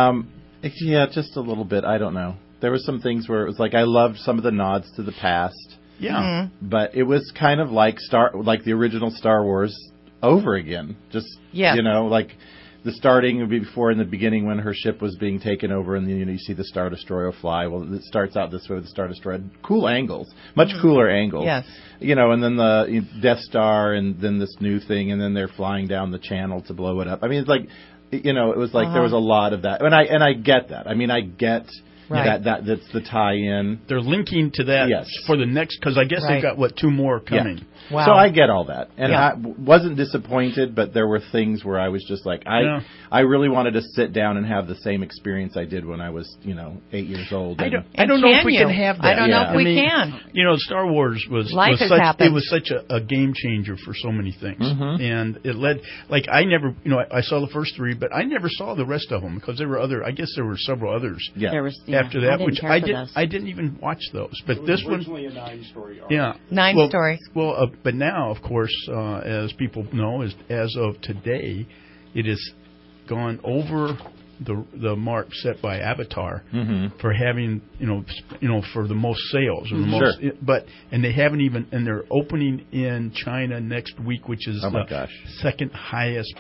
Yeah, just a little bit. I don't know. There were some things where it was like I loved some of the nods to the past. Yeah. Mm-hmm. But it was kind of like the original Star Wars over again. Just like the starting before in the beginning when her ship was being taken over and you see the Star Destroyer fly. Well, it starts out this way with the Star Destroyer. Cool angles. Much cooler angles. Yes. And then the Death Star and then this new thing and then they're flying down the channel to blow it up. I mean, it's like, it was like there was a lot of that. And I get that. I mean, I get that's the tie-in. They're linking to that for the next, because I guess they've got, 2 more coming. Yeah. Wow. So I get all that. And I wasn't disappointed, but there were things where I was just like, I really wanted to sit down and have the same experience I did when I was, 8 years old. I don't know if we can have that. I don't know if we can. Star Wars was such a game changer for so many things. Mm-hmm. And it led, I never, I saw the first 3, but I never saw the rest of them because there were I guess there were several others after that, which I didn't even watch those. But this one. Originally a 9-story arc. Yeah. 9 stories. Well, but now, of course, as people know, as of today, it has gone over the mark set by Avatar for having for the most sales or the most. And they haven't even, and they're opening in China next week, which is the second highest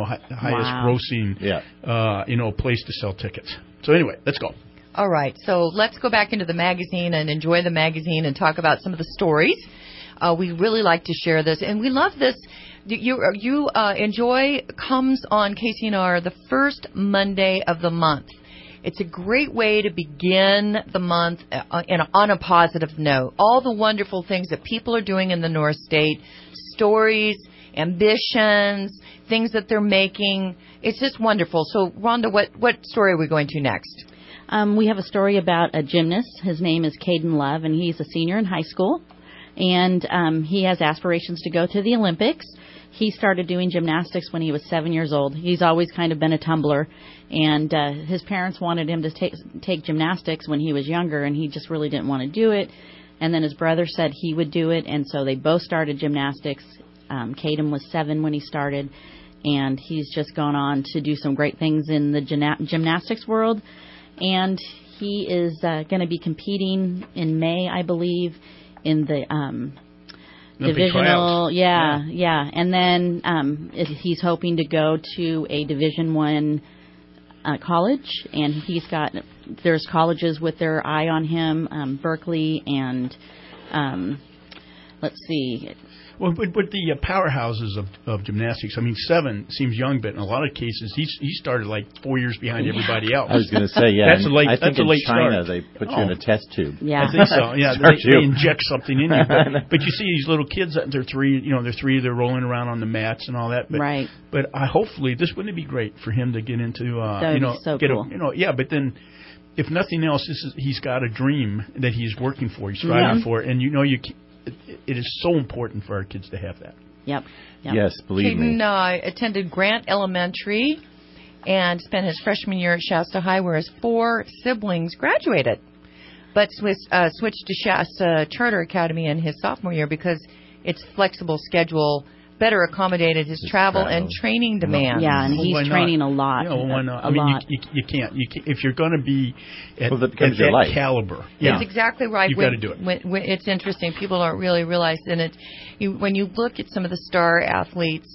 grossing place to sell tickets. So anyway, let's go. All right, so let's go back into the magazine and enjoy the magazine and talk about some of the stories. We really like to share this, and we love this. You enjoy comes on KCNR the first Monday of the month. It's a great way to begin the month on a positive note. All the wonderful things that people are doing in the North State, stories, ambitions, things that they're making. It's just wonderful. So, Rhonda, what story are we going to next? We have a story about a gymnast. His name is Caden Love, and he's a senior in high school. And he has aspirations to go to the Olympics. He started doing gymnastics when he was 7 years old. He's always kind of been a tumbler. And his parents wanted him to take gymnastics when he was younger, and he just really didn't want to do it. And then his brother said he would do it, and so they both started gymnastics. Caden was 7 when he started, and he's just gone on to do some great things in the gymnastics world. And he is going to be competing in May, I believe, in the divisional, and then he's hoping to go to a Division I college, and there's colleges with their eye on him, Berkeley and let's see. Well, with the powerhouses of gymnastics, I mean, 7 seems young, but in a lot of cases, he started 4 years behind everybody else. I was going to say, that's a late. I think that's a late in China start. They put you in a test tube. Yeah, I think so. Yeah, they inject something in you. But you see these little kids, they're 3. They're rolling around on the mats and all that. But, right. But hopefully, this wouldn't be great for him to get into. So get cool. But then. If nothing else, he's got a dream that he's working for, he's striving for, and it is so important for our kids to have that. Yep. Yes, believe me. Caden attended Grant Elementary and spent his freshman year at Shasta High, where his 4 siblings graduated, but switched to Shasta Charter Academy in his sophomore year because its flexible schedule better accommodated his travel and training demands. Yeah, and he's training a lot. Yeah, why not? I mean, you can't. If you're going to be at that caliber. Yeah. That's exactly right. You've got to do it. It's interesting. People don't really realize when you look at some of the star athletes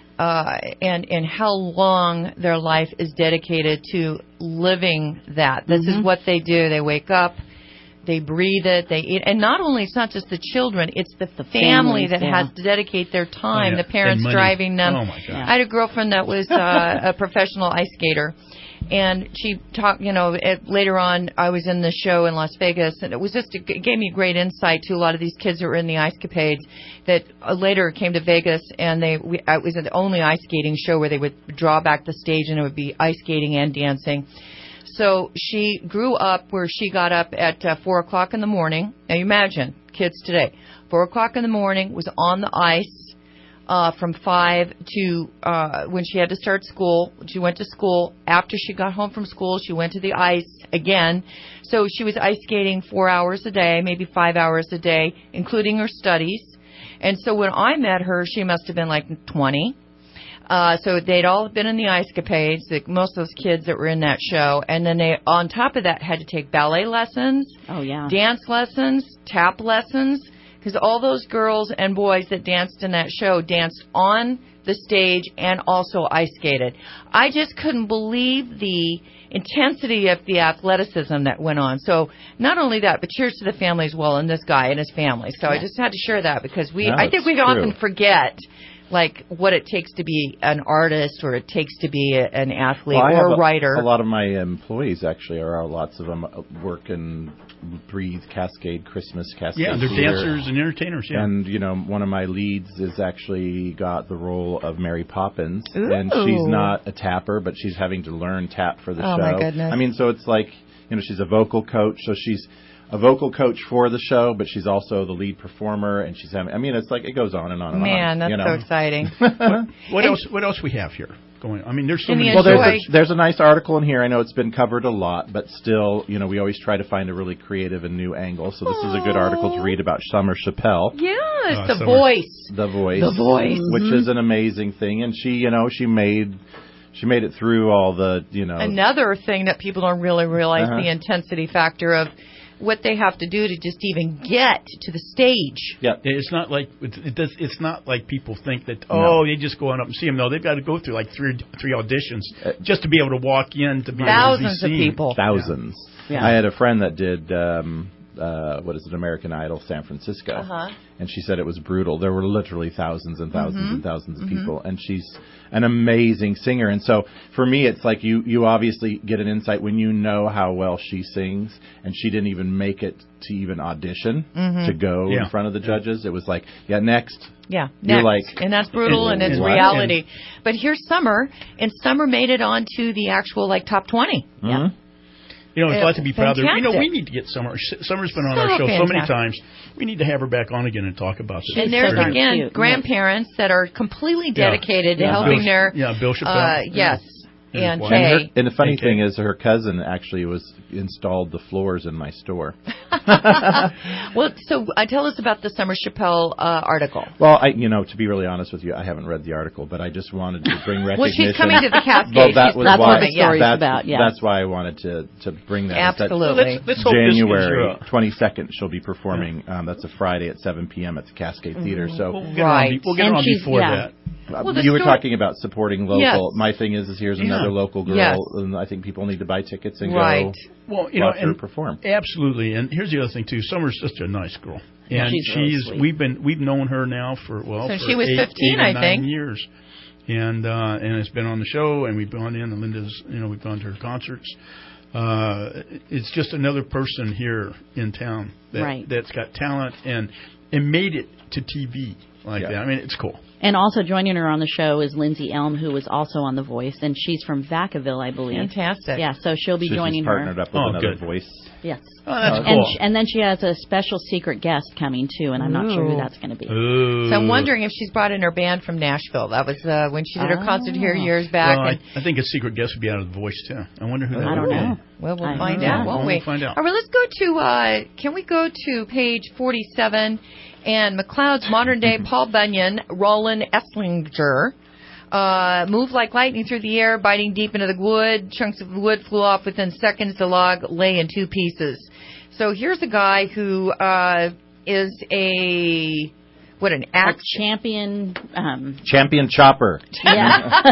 and how long their life is dedicated to living that. This is what they do. They wake up. They breathe it. They eat, and not only it's not just the children; it's the family that has to dedicate their time. The parents driving them. Oh my God! I had a girlfriend that was a professional ice skater, And she talked, later on, I was in the show in Las Vegas, and it gave me great insight to a lot of these kids that were in the ice capades that later came to Vegas, and it was the only ice skating show where they would draw back the stage, and it would be ice skating and dancing. So she grew up where she got up at 4 o'clock in the morning. Now, you imagine, kids today, 4 o'clock in the morning, was on the ice, from 5 to when she had to start school. She went to school. After she got home from school, she went to the ice again. So she was ice skating 4 hours a day, maybe 5 hours a day, including her studies. And so when I met her, she must have been like 20. So they'd all been in the ice capades, most of those kids that were in that show. And then they, on top of that, had to take ballet lessons, dance lessons, tap lessons. Because all those girls and boys that danced in that show danced on the stage and also ice skated. I just couldn't believe the intensity of the athleticism that went on. So not only that, but cheers to the family as well, and this guy and his family. So I just had to share that because I think we often forget like what it takes to be an artist or it takes to be an athlete or a writer. A lot of my employees actually lots of them work in Breathe, Cascade, Christmas, Cascade. Yeah, they're Theater. dancers and entertainers, yeah. And, one of my leads is actually got the role of Mary Poppins. Ooh. And she's not a tapper, but she's having to learn tap for the show. Oh, my goodness. I mean, so it's like, she's a vocal coach, so she's a vocal coach for the show, but she's also the lead performer, and she's having, it's like, it goes on and on and on. Man, that's so exciting. What else we have here going? I mean, there's so many. Well, there's a nice article in here. I know it's been covered a lot, but still, we always try to find a really creative and new angle. So this is a good article to read about Summer Chappelle. Yes, The Voice. The Voice. The Voice. Which is an amazing thing. And she made it through all the, Another thing that people don't really realize, the intensity factor of what they have to do to just even get to the stage. Yeah, it's not like it's not like people think that they just go on up and see him. No, they've got to go through like three auditions just to be able to walk in to be thousands able to be seen. of people. Thousands. Yeah. I had a friend that did American Idol San Francisco, and she said it was brutal. There were literally thousands and thousands and thousands of people, and she's an amazing singer. And so for me, it's like you obviously get an insight when you know how well she sings, and she didn't even make it to even audition to go in front of the judges. It was like, next. Yeah, you're next. And that's brutal, and it's reality. But here's Summer, and Summer made it onto the actual top 20. Yeah. It's a lot to be proud of. We need to get Summer. Summer's been on our show so many times. We need to have her back on again and talk about this. And there's, again, grandparents that are completely dedicated to helping their... Bill Chappelle. Yes. And Kay. And the funny thing is her cousin actually installed the floors in my store. Well, so tell us about the Summer Chappelle article. Well, to be really honest with you, I haven't read the article, but I just wanted to bring recognition. Well, she's coming to the Cascade. Well, that's what the story's about. Yeah, that's why I wanted to bring that. Absolutely. Let's hope January 22nd, she'll be performing. That's a Friday at 7 p.m. at the Cascade Theater. So we'll get her on before that. You were talking about supporting local. Yes. My thing is here's another local girl, and I think people need to buy tickets and go. Well, watch her perform. Absolutely, and here's the other thing too. Summer's such a nice girl, and she's really we've known her now for since she was 15, I think, 9 years, and it's been on the show, and we've gone in, and Linda's, we've gone to her concerts. It's just another person here in town that's got talent and made it to TV like that. I mean, it's cool. And also joining her on the show is Lindsay Elm, who was also on The Voice, and she's from Vacaville, I believe. Fantastic. Yeah, so she'll be joining her. She's partnered up with another voice. Yes. Oh, that's cool. And then she has a special secret guest coming, too, and I'm not sure who that's going to be. Ooh. So I'm wondering if she's brought in her band from Nashville. That was when she did her concert here years back. Well, I think a secret guest would be out of The Voice, too. I wonder who that would be. I don't know. Well, we'll find out, won't we? We'll find out. All right, let's go to, can we go to page 47? And McLeod's modern-day Paul Bunyan, Roland Esslinger, moved like lightning through the air, biting deep into the wood. Chunks of wood flew off within seconds. The log lay in two pieces. So here's a guy who is a champion... champion chopper. Yeah.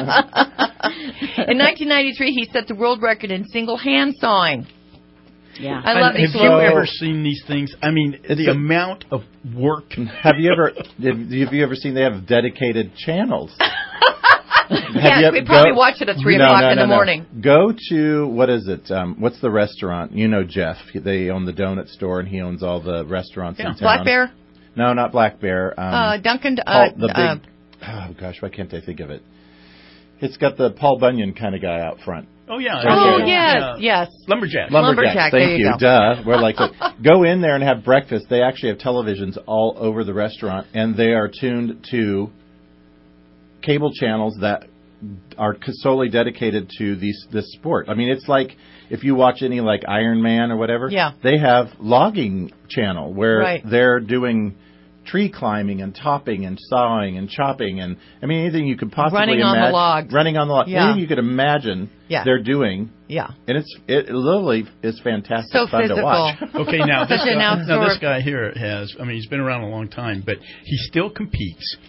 In 1993, he set the world record in single hand sawing. Yeah, I love these. Have you ever seen these things? I mean, the amount of work. Have you ever seen they have dedicated channels? Yes, we probably watch it at 3 o'clock in the morning. Go to, what is it? What's the restaurant? You know Jeff. They own the donut store, and he owns all the restaurants in town. Black Bear? No, not Black Bear. Duncan. oh, gosh, why can't I think of it? It's got the Paul Bunyan kind of guy out front. Oh, yeah. Yes. Lumberjack. Thank you. Duh. We're like, go in there and have breakfast. They actually have televisions all over the restaurant, and they are tuned to cable channels that are solely dedicated to this sport. I mean, it's like if you watch any like Iron Man or whatever, they have logging channel where they're doing tree climbing and topping and sawing and chopping and anything you could possibly imagine. Running on the log. Anything you could imagine they're doing. Yeah. And it literally is fantastic fun physical. to watch. Okay, now this guy here he's been around a long time, but he still competes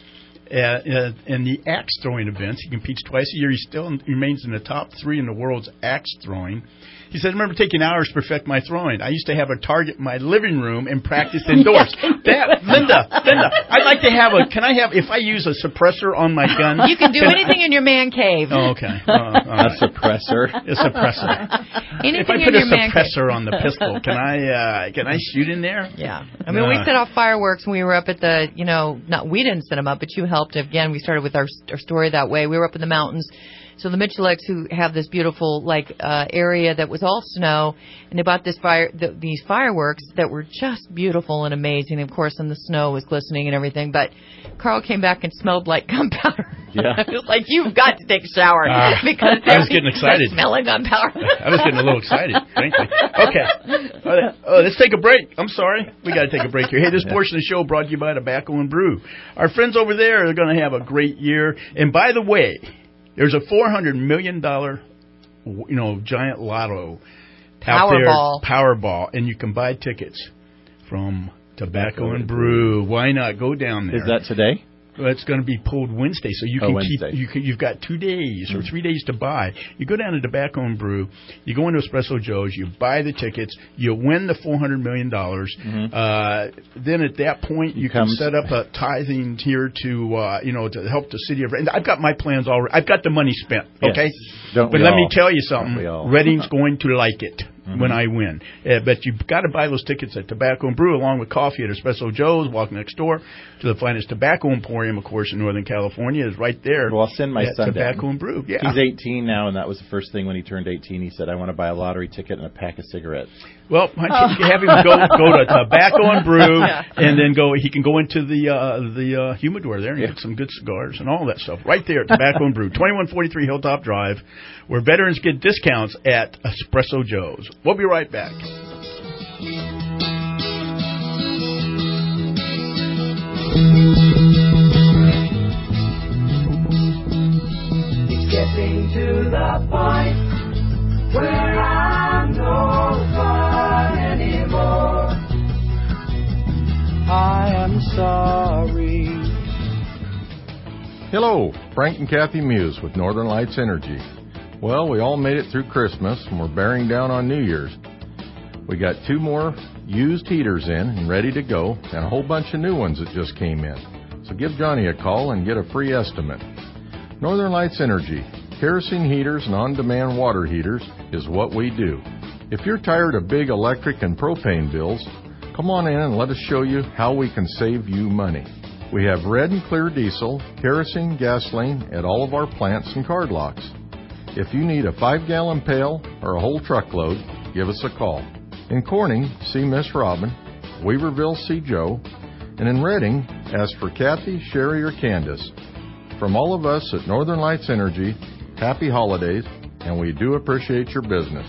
in the axe throwing events. He competes twice a year. He still remains in the top 3 in the world's axe throwing. He said, I remember taking hours to perfect my throwing. I used to have a target in my living room and practice indoors. Linda, I'd like to have if I use a suppressor on my gun. You can do anything in your man cave. Oh, okay. A suppressor? A suppressor. Anything if I put a suppressor on the pistol, can I shoot in there? Yeah. I mean, we set off fireworks when we were up at the, we didn't set them up, but you helped. Again, we started with our story that way. We were up in the mountains. So the Michelicks, who have this beautiful area that was all snow, and they bought these fireworks that were just beautiful and amazing. Of course, and the snow was glistening and everything. But Carl came back and smelled like gunpowder. Yeah, it was like, you've got to take a shower because I was getting excited. Smelling gunpowder. I was getting a little excited, frankly. Okay, let's take a break. I'm sorry, we got to take a break here. Hey, this portion of the show brought to you by Tobacco and Brew. Our friends over there are going to have a great year. And by the way, there's a $400 million, giant lotto Powerball, and you can buy tickets from Tobacco and Brew. Why not go down there? Is that today? Well, it's going to be pulled Wednesday, so you can you've got 2 days or 3 days to buy. You go down to Tobacco and Brew, you go into Espresso Joe's, you buy the tickets, you win the $400 million. Then at that point, you can set up a tithing tier to help the city of Reading. I've got my plans already. I've got the money spent. Okay, but let me tell you something. Reading's going to like it. When I win. But you've got to buy those tickets at Tobacco and Brew along with coffee at Espresso Joe's. Walk next door to the finest tobacco emporium, of course, in Northern California. Is right there. Well, I'll send my son Tobacco down. and Brew. Yeah. He's 18 now, and that was the first thing when he turned 18. He said, I want to buy a lottery ticket and a pack of cigarettes. Well, why don't you have him go to Tobacco and Brew, and then he can go into the humidor there and get some good cigars and all that stuff. Right there at Tobacco and Brew, 2143 Hilltop Drive, where veterans get discounts at Espresso Joe's. We'll be right back. It's getting to the point where I'm no fun anymore. I am sorry. Hello, Frank and Kathy Muse with Northern Lights Energy. Well, we all made it through Christmas and we're bearing down on New Year's. We got 2 more used heaters in and ready to go, and a whole bunch of new ones that just came in. So give Johnny a call and get a free estimate. Northern Lights Energy, kerosene heaters and on-demand water heaters is what we do. If you're tired of big electric and propane bills, come on in and let us show you how we can save you money. We have red and clear diesel, kerosene, gasoline at all of our plants and card locks. If you need a 5-gallon pail or a whole truckload, give us a call. In Corning, see Miss Robin. Weaverville, see Joe. And in Reading, ask for Kathy, Sherry, or Candace. From all of us at Northern Lights Energy, happy holidays, and we do appreciate your business.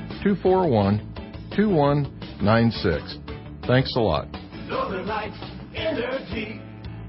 241-2196. Thanks a lot. Northern Lights Energy.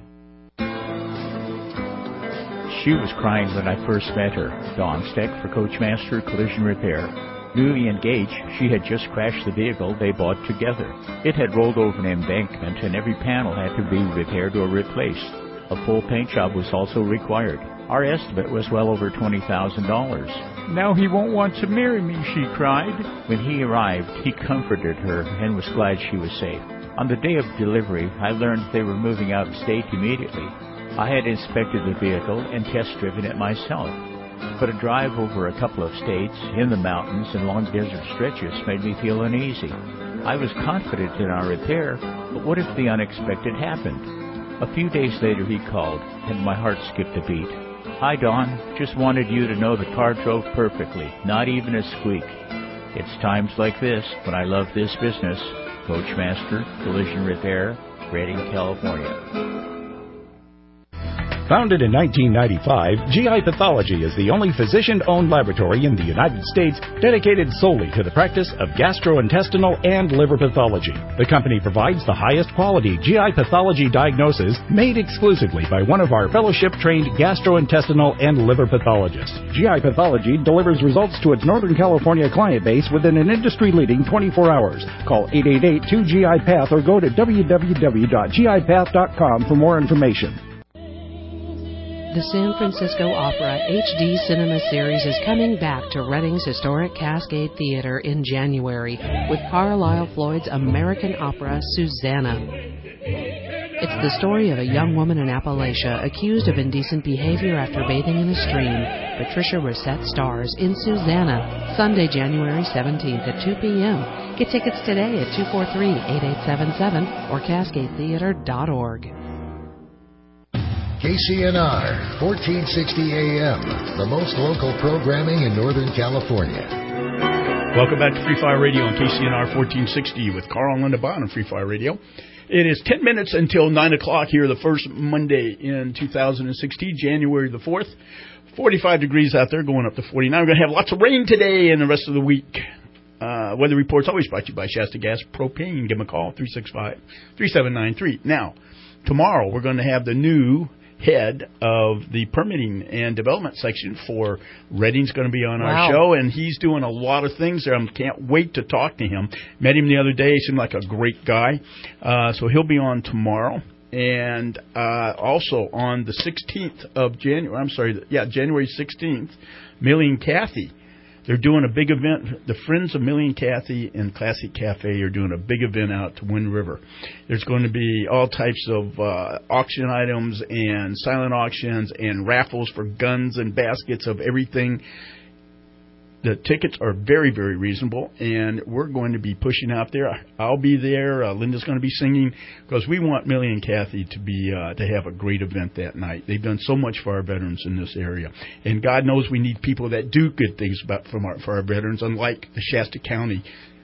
She was crying when I first met her. Dawn Steck for Coachmaster Collision Repair. Newly engaged, she had just crashed the vehicle they bought together. It had rolled over an embankment and every panel had to be repaired or replaced. A full paint job was also required. Our estimate was well over $20,000. Now he won't want to marry me, she cried. When he arrived, he comforted her and was glad she was safe. On the day of delivery, I learned they were moving out of state immediately. I had inspected the vehicle and test-driven it myself, but a drive over a couple of states, in the mountains, and long desert stretches made me feel uneasy. I was confident in our repair, but what if the unexpected happened? A few days later he called, and my heart skipped a beat. "Hi, Don. Just wanted you to know the car drove perfectly, not even a squeak." It's times like this when I love this business. Coachmaster Collision Repair, Redding, California. Founded in 1995, GI Pathology is the only physician-owned laboratory in the United States dedicated solely to the practice of gastrointestinal and liver pathology. The company provides the highest quality GI pathology diagnosis made exclusively by one of our fellowship-trained gastrointestinal and liver pathologists. GI Pathology delivers results to its Northern California client base within an industry-leading 24 hours. Call 888-2GI-PATH or go to www.gipath.com for more information. The San Francisco Opera HD Cinema Series is coming back to Redding's historic Cascade Theater in January with Carlisle Floyd's American opera Susanna. It's the story of a young woman in Appalachia accused of indecent behavior after bathing in a stream. Patricia Rissette stars in Susanna, Sunday, January 17th at 2 p.m. Get tickets today at 243-8877 or cascadetheater.org. KCNR, 1460 AM, the most local programming in Northern California. Welcome back to Free Fire Radio on KCNR 1460 with Carl and Linda Bond on Free Fire Radio. It is 10 minutes until 9 o'clock here, the first Monday in 2016, January the 4th. 45 degrees out there, going up to 49. We're going to have lots of rain today and the rest of the week. Weather report's always brought to you by Shasta Gas Propane. Give them a call, 365-3793. Now, tomorrow we're going to have the new head of the permitting and development section for Redding's going to be on our show, and he's doing a lot of things there. I can't wait to talk to him. Met him the other day. He seemed like a great guy. So he'll be on tomorrow. And also on the 16th of January, January 16th, Millie and Kathy, they're doing a big event. The Friends of Millie and Kathy and Classic Cafe are doing a big event out to Wind River. There's going to be all types of auction items and silent auctions and raffles for guns and baskets of everything. The tickets are very, very reasonable, and we're going to be pushing out there. I'll be there. Linda's going to be singing because we want Millie and Kathy to be to have a great event that night. They've done so much for our veterans in this area, and God knows we need people that do good things for our veterans, unlike the Shasta County.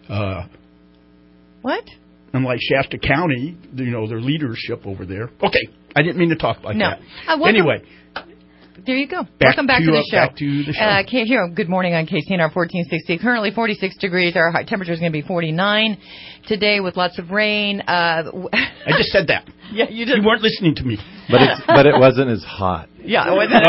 What? Unlike Shasta County, their leadership over there. Okay, I didn't mean to talk like that. Anyway. There you go. Welcome back to the show. Back to the show. Good morning on KCNR 1460. Currently 46 degrees. Our high temperature is going to be 49 today with lots of rain. I just said that. Yeah, you did. You weren't listening to me. But it wasn't as hot. Yeah, it wasn't.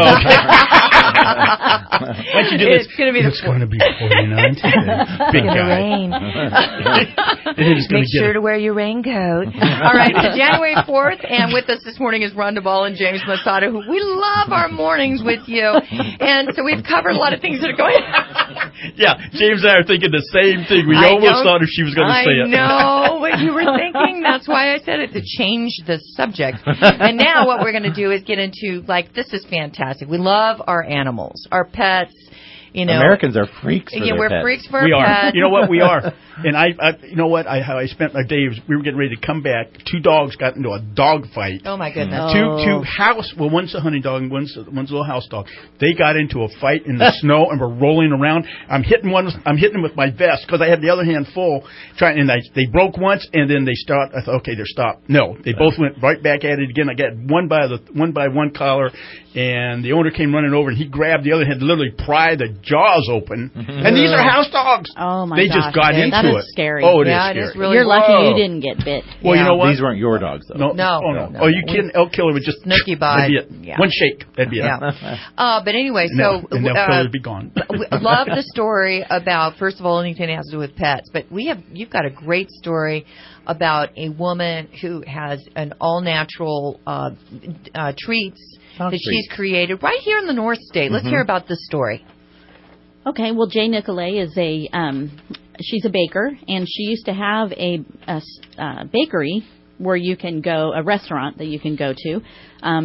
Why'd you do this? It's going to be It's going to be 49 today. Big guy. Rain. Make sure to wear your raincoat. All right, it's January 4th, and with us this morning is Ron Duvall and James Masada, who we love our mornings with you. And so we've covered a lot of things that are going on. Yeah, James and I are thinking the same thing. We almost thought if she was going to say it. I know what you were thinking. That's why I said it, to change the subject. And now what we're going to do is get into, this is fantastic. We love our animals, our pets. Americans are freaks for their we're pets. freaks for we our are. pets. You know what? We are. And how I spent my day was we were getting ready to come back. Two dogs got into a dog fight. Oh my goodness. Two one's a hunting dog and one's a little house dog. They got into a fight in the snow and were rolling around. I'm hitting them with my vest because I had the other hand full they broke once and then they stopped. I thought, okay, they're stopped. No, they both went right back at it again. I got one by one collar, and the owner came running over and he grabbed the other hand, literally pry the jaws open. And these are house dogs. Oh my They gosh, just got into that it. is scary. Oh, it is Yeah, scary. it is really. You're lucky you didn't get bit. Well, you know what? These weren't your dogs, though. No. Oh, you kidding? Elk killer would just snooky bite. That'd be it. Yeah. One shake. That'd be it. Yeah. But anyway, and elk killer would be gone. Love the story about, first of all, anything that has to do with pets. But you've got a great story about a woman who has an all-natural treats that she's created right here in the North State. Let's hear about this story. Okay, well, Jay Nicolay is she's a baker, and she used to have a bakery where you can go, a restaurant that you can go to.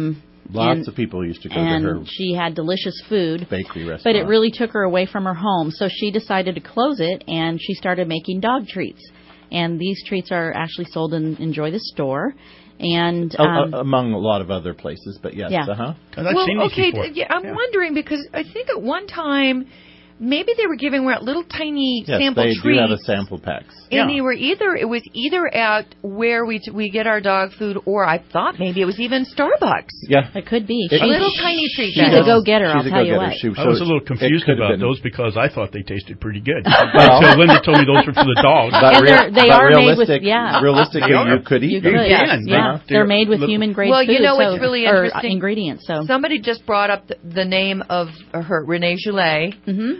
Lots of people used to go to her. And she had delicious food. Bakery restaurant. But it really took her away from her home. So she decided to close it, and she started making dog treats. And these treats are actually sold in Enjoy the Store. And among a lot of other places, but yes. Yeah. Well, okay, I'm wondering, because I think at one time, maybe they were giving out little tiny sample treats. Yes, they do have a sample packs. And they were it was either at where we get our dog food, or I thought maybe it was even Starbucks. Yeah. It could be. A little tiny treat. She's a go-getter, I'll tell you what. I was a little confused about those because I thought they tasted pretty good. Until Linda told me those were for the dogs. And they are made with, realistically, you could eat them. You can. Yeah. They're made with human-grade food. Well, you know what's really interesting? Ingredients. So somebody just brought up the name of her, Renee Goulet.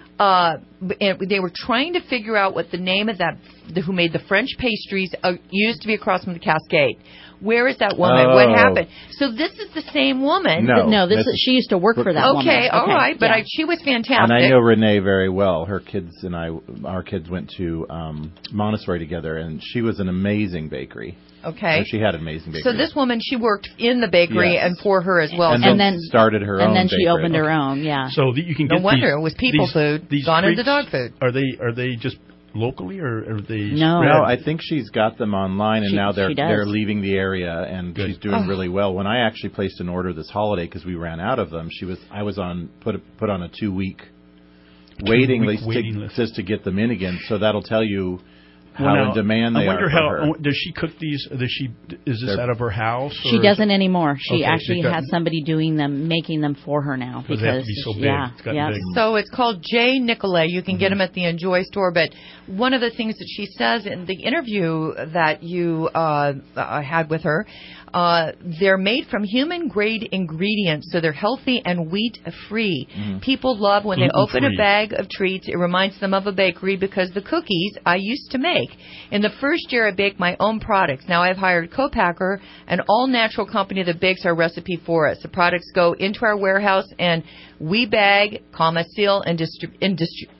And they were trying to figure out what the name of who made the French pastries used to be across from the Cascade. Where is that woman? What happened? So this is the same woman. No, she used to work for that woman. Okay, all right, but she was fantastic. And I know Renee very well. Her kids and our kids went to Montessori together, and she was an amazing bakery. Okay. So she had an amazing bakery. So this woman, she worked in the bakery and for her as well. And then started her own And then bakery. she opened her own, So you can get no wonder it was people food gone into dog food. Are they just locally, or are they No, spread? I think she's got them online, and now they're leaving the area, and she's doing really well. When I actually placed an order this holiday because we ran out of them, I was put on a 2-week waiting list just to get them in again. So that'll tell you how in demand they are. I wonder does she cook these? Is this out of her house? She doesn't anymore. She actually has somebody making them for her now because they have to be so big. It's gotten big. So it's called J. Nicolay. You can get them at the Enjoy store. But one of the things that she says in the interview that you had with her, they're made from human-grade ingredients, so they're healthy and wheat-free. People love when they open a bag of treats. It reminds them of a bakery because the cookies I used to make. In the first year, I baked my own products. Now I've hired Co-Packer, an all-natural company that bakes our recipe for us. The products go into our warehouse, and we bag, seal, and distribute.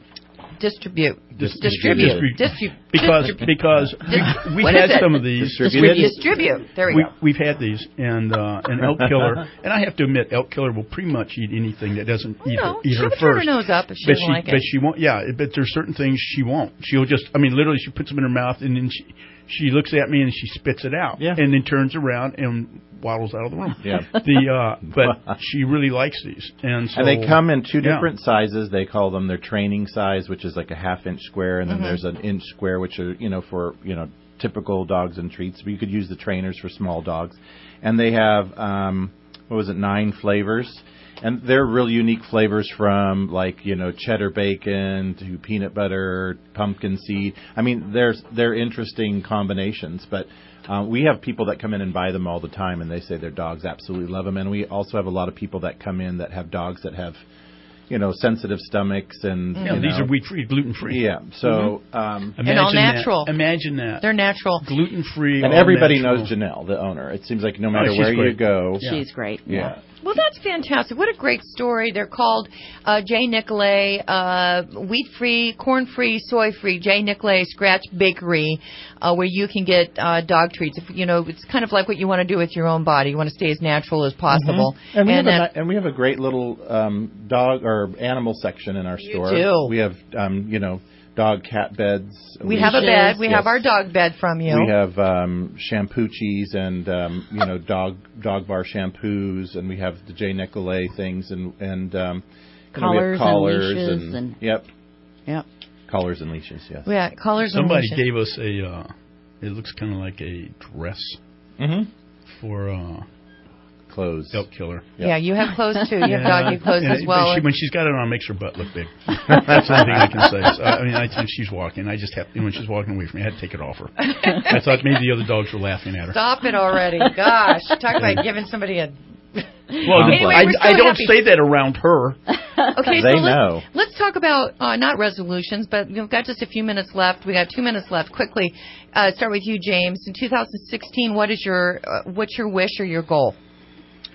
Because we had some of these. Distribute. There we go. We've had these, and Elk Killer, and I have to admit, Elk Killer will pretty much eat anything that doesn't eat her first. Her nose up if she doesn't like it. But she won't. Yeah, but there's certain things she won't. She'll just. I mean, literally, she puts them in her mouth, and then she looks at me and she spits it out, and then turns around and waddles out of the room. But she really likes these, and they come in 2 different sizes. They call them their training size, which is like a 1/2-inch square, and then there's an inch square, which are for typical dogs and treats. But you could use the trainers for small dogs, and they have 9 flavors. And they're real unique flavors from cheddar bacon to peanut butter, pumpkin seed. I mean, they're interesting combinations. But we have people that come in and buy them all the time, and they say their dogs absolutely love them. And we also have a lot of people that come in that have dogs that have, sensitive stomachs and these are wheat-free, gluten-free. Yeah, so and all natural. Imagine that. They're natural, gluten-free, and everybody knows Janelle, the owner. It seems like no matter where you go, she's great. Yeah. Well, that's fantastic. What a great story. They're called J. Nicolay, wheat-free, corn-free, soy-free, J. Nicolay Scratch Bakery, where you can get dog treats. It's kind of like what you want to do with your own body. You want to stay as natural as possible. And we have a great little dog or animal section in our store. You do. We have, dog cat beds. We have a bed. We have our dog bed from you. We have shampoochies and dog bar shampoos, and we have the J. Nicolay things and collars, collars and leashes and yep, collars and leashes. Yes. Yeah, collars. Somebody and leashes. gave us it looks kind of like a dress for clothes. Elk Killer. Yep. Yeah, you have clothes too. You have doggy clothes as well. When she's got it on, it makes her butt look big. That's the only thing I can say. So, I think she's walking. I just when she's walking away from me, I had to take it off her. I thought maybe the other dogs were laughing at her. Stop it already. Gosh, talk about giving somebody a... Well, anyway, I don't say that around her. Okay, they so know. Let's talk about, not resolutions, but we've got just a few minutes left. We got 2 minutes left. Quickly, start with you, James. In 2016, what's your wish or your goal?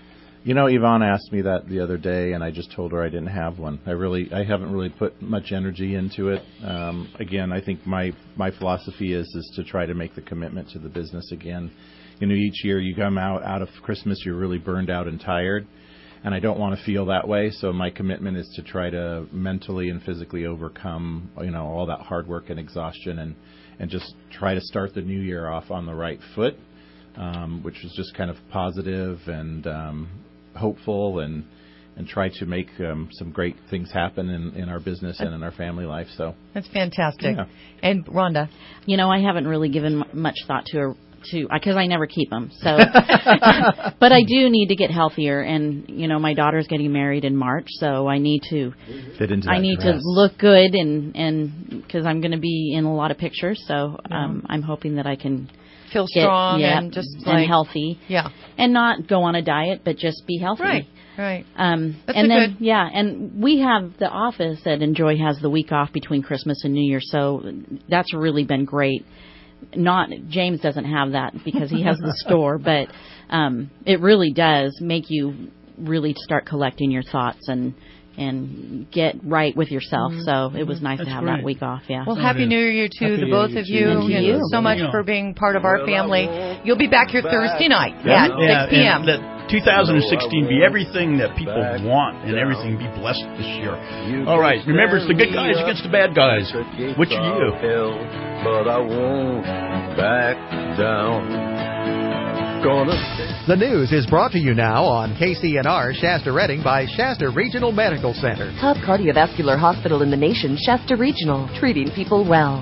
Yvonne asked me that the other day, and I just told her I didn't have one. I haven't really put much energy into it. Again, I think my philosophy is to try to make the commitment to the business again. Each year you come out of Christmas, you're really burned out and tired, and I don't want to feel that way. So my commitment is to try to mentally and physically overcome, all that hard work and exhaustion, and just try to start the new year off on the right foot, which was just kind of positive and hopeful, and try to make some great things happen in our business and in our family life. So that's fantastic. Yeah. And Rhonda, I haven't really given much thought to because I never keep them. So, but I do need to get healthier, and my daughter's getting married in March, so I need to fit into. I need dress. to look good, and because I'm going to be in a lot of pictures, so I'm hoping that I can feel strong and just and healthy. Yeah. And not go on a diet, but just be healthy. Right. That's good. Yeah, and we have the office at Enjoy has the week off between Christmas and New Year, so that's really been great. James doesn't have that because he has the store, but it really does make you really start collecting your thoughts and get right with yourself. So it was nice to have that week off. Yeah. Well, Happy New Year to the both of you. And to you. So much for being part of our family. You'll be back here Thursday night at 6 p.m. And let 2016 be everything that people want, and everything be blessed this year. All right. Remember, it's the good guys against the bad guys. Which are you? But I won't back down. The news is brought to you now on KCNR Shasta Redding by Shasta Regional Medical Center. Top cardiovascular hospital in the nation, Shasta Regional, treating people well.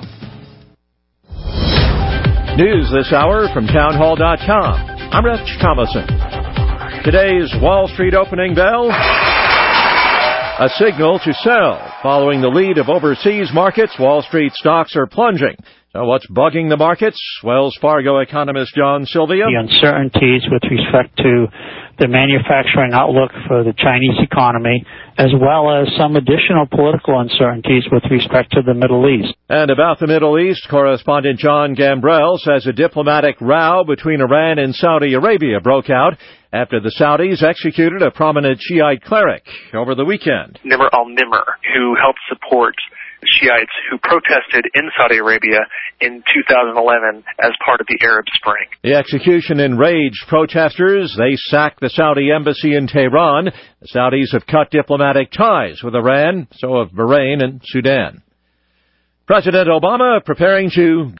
News this hour from townhall.com. I'm Rich Thomason. Today's Wall Street opening bell, a signal to sell. Following the lead of overseas markets, Wall Street stocks are plunging. So what's bugging the markets? Wells Fargo economist John Sylvia. The uncertainties with respect to the manufacturing outlook for the Chinese economy, as well as some additional political uncertainties with respect to the Middle East. And about the Middle East, correspondent John Gambrell says a diplomatic row between Iran and Saudi Arabia broke out after the Saudis executed a prominent Shiite cleric over the weekend. Nimr al-Nimr, who helped support Shiites who protested in Saudi Arabia in 2011 as part of the Arab Spring. The execution enraged protesters. They sacked the Saudi embassy in Tehran. The Saudis have cut diplomatic ties with Iran, so have Bahrain and Sudan. President Obama preparing to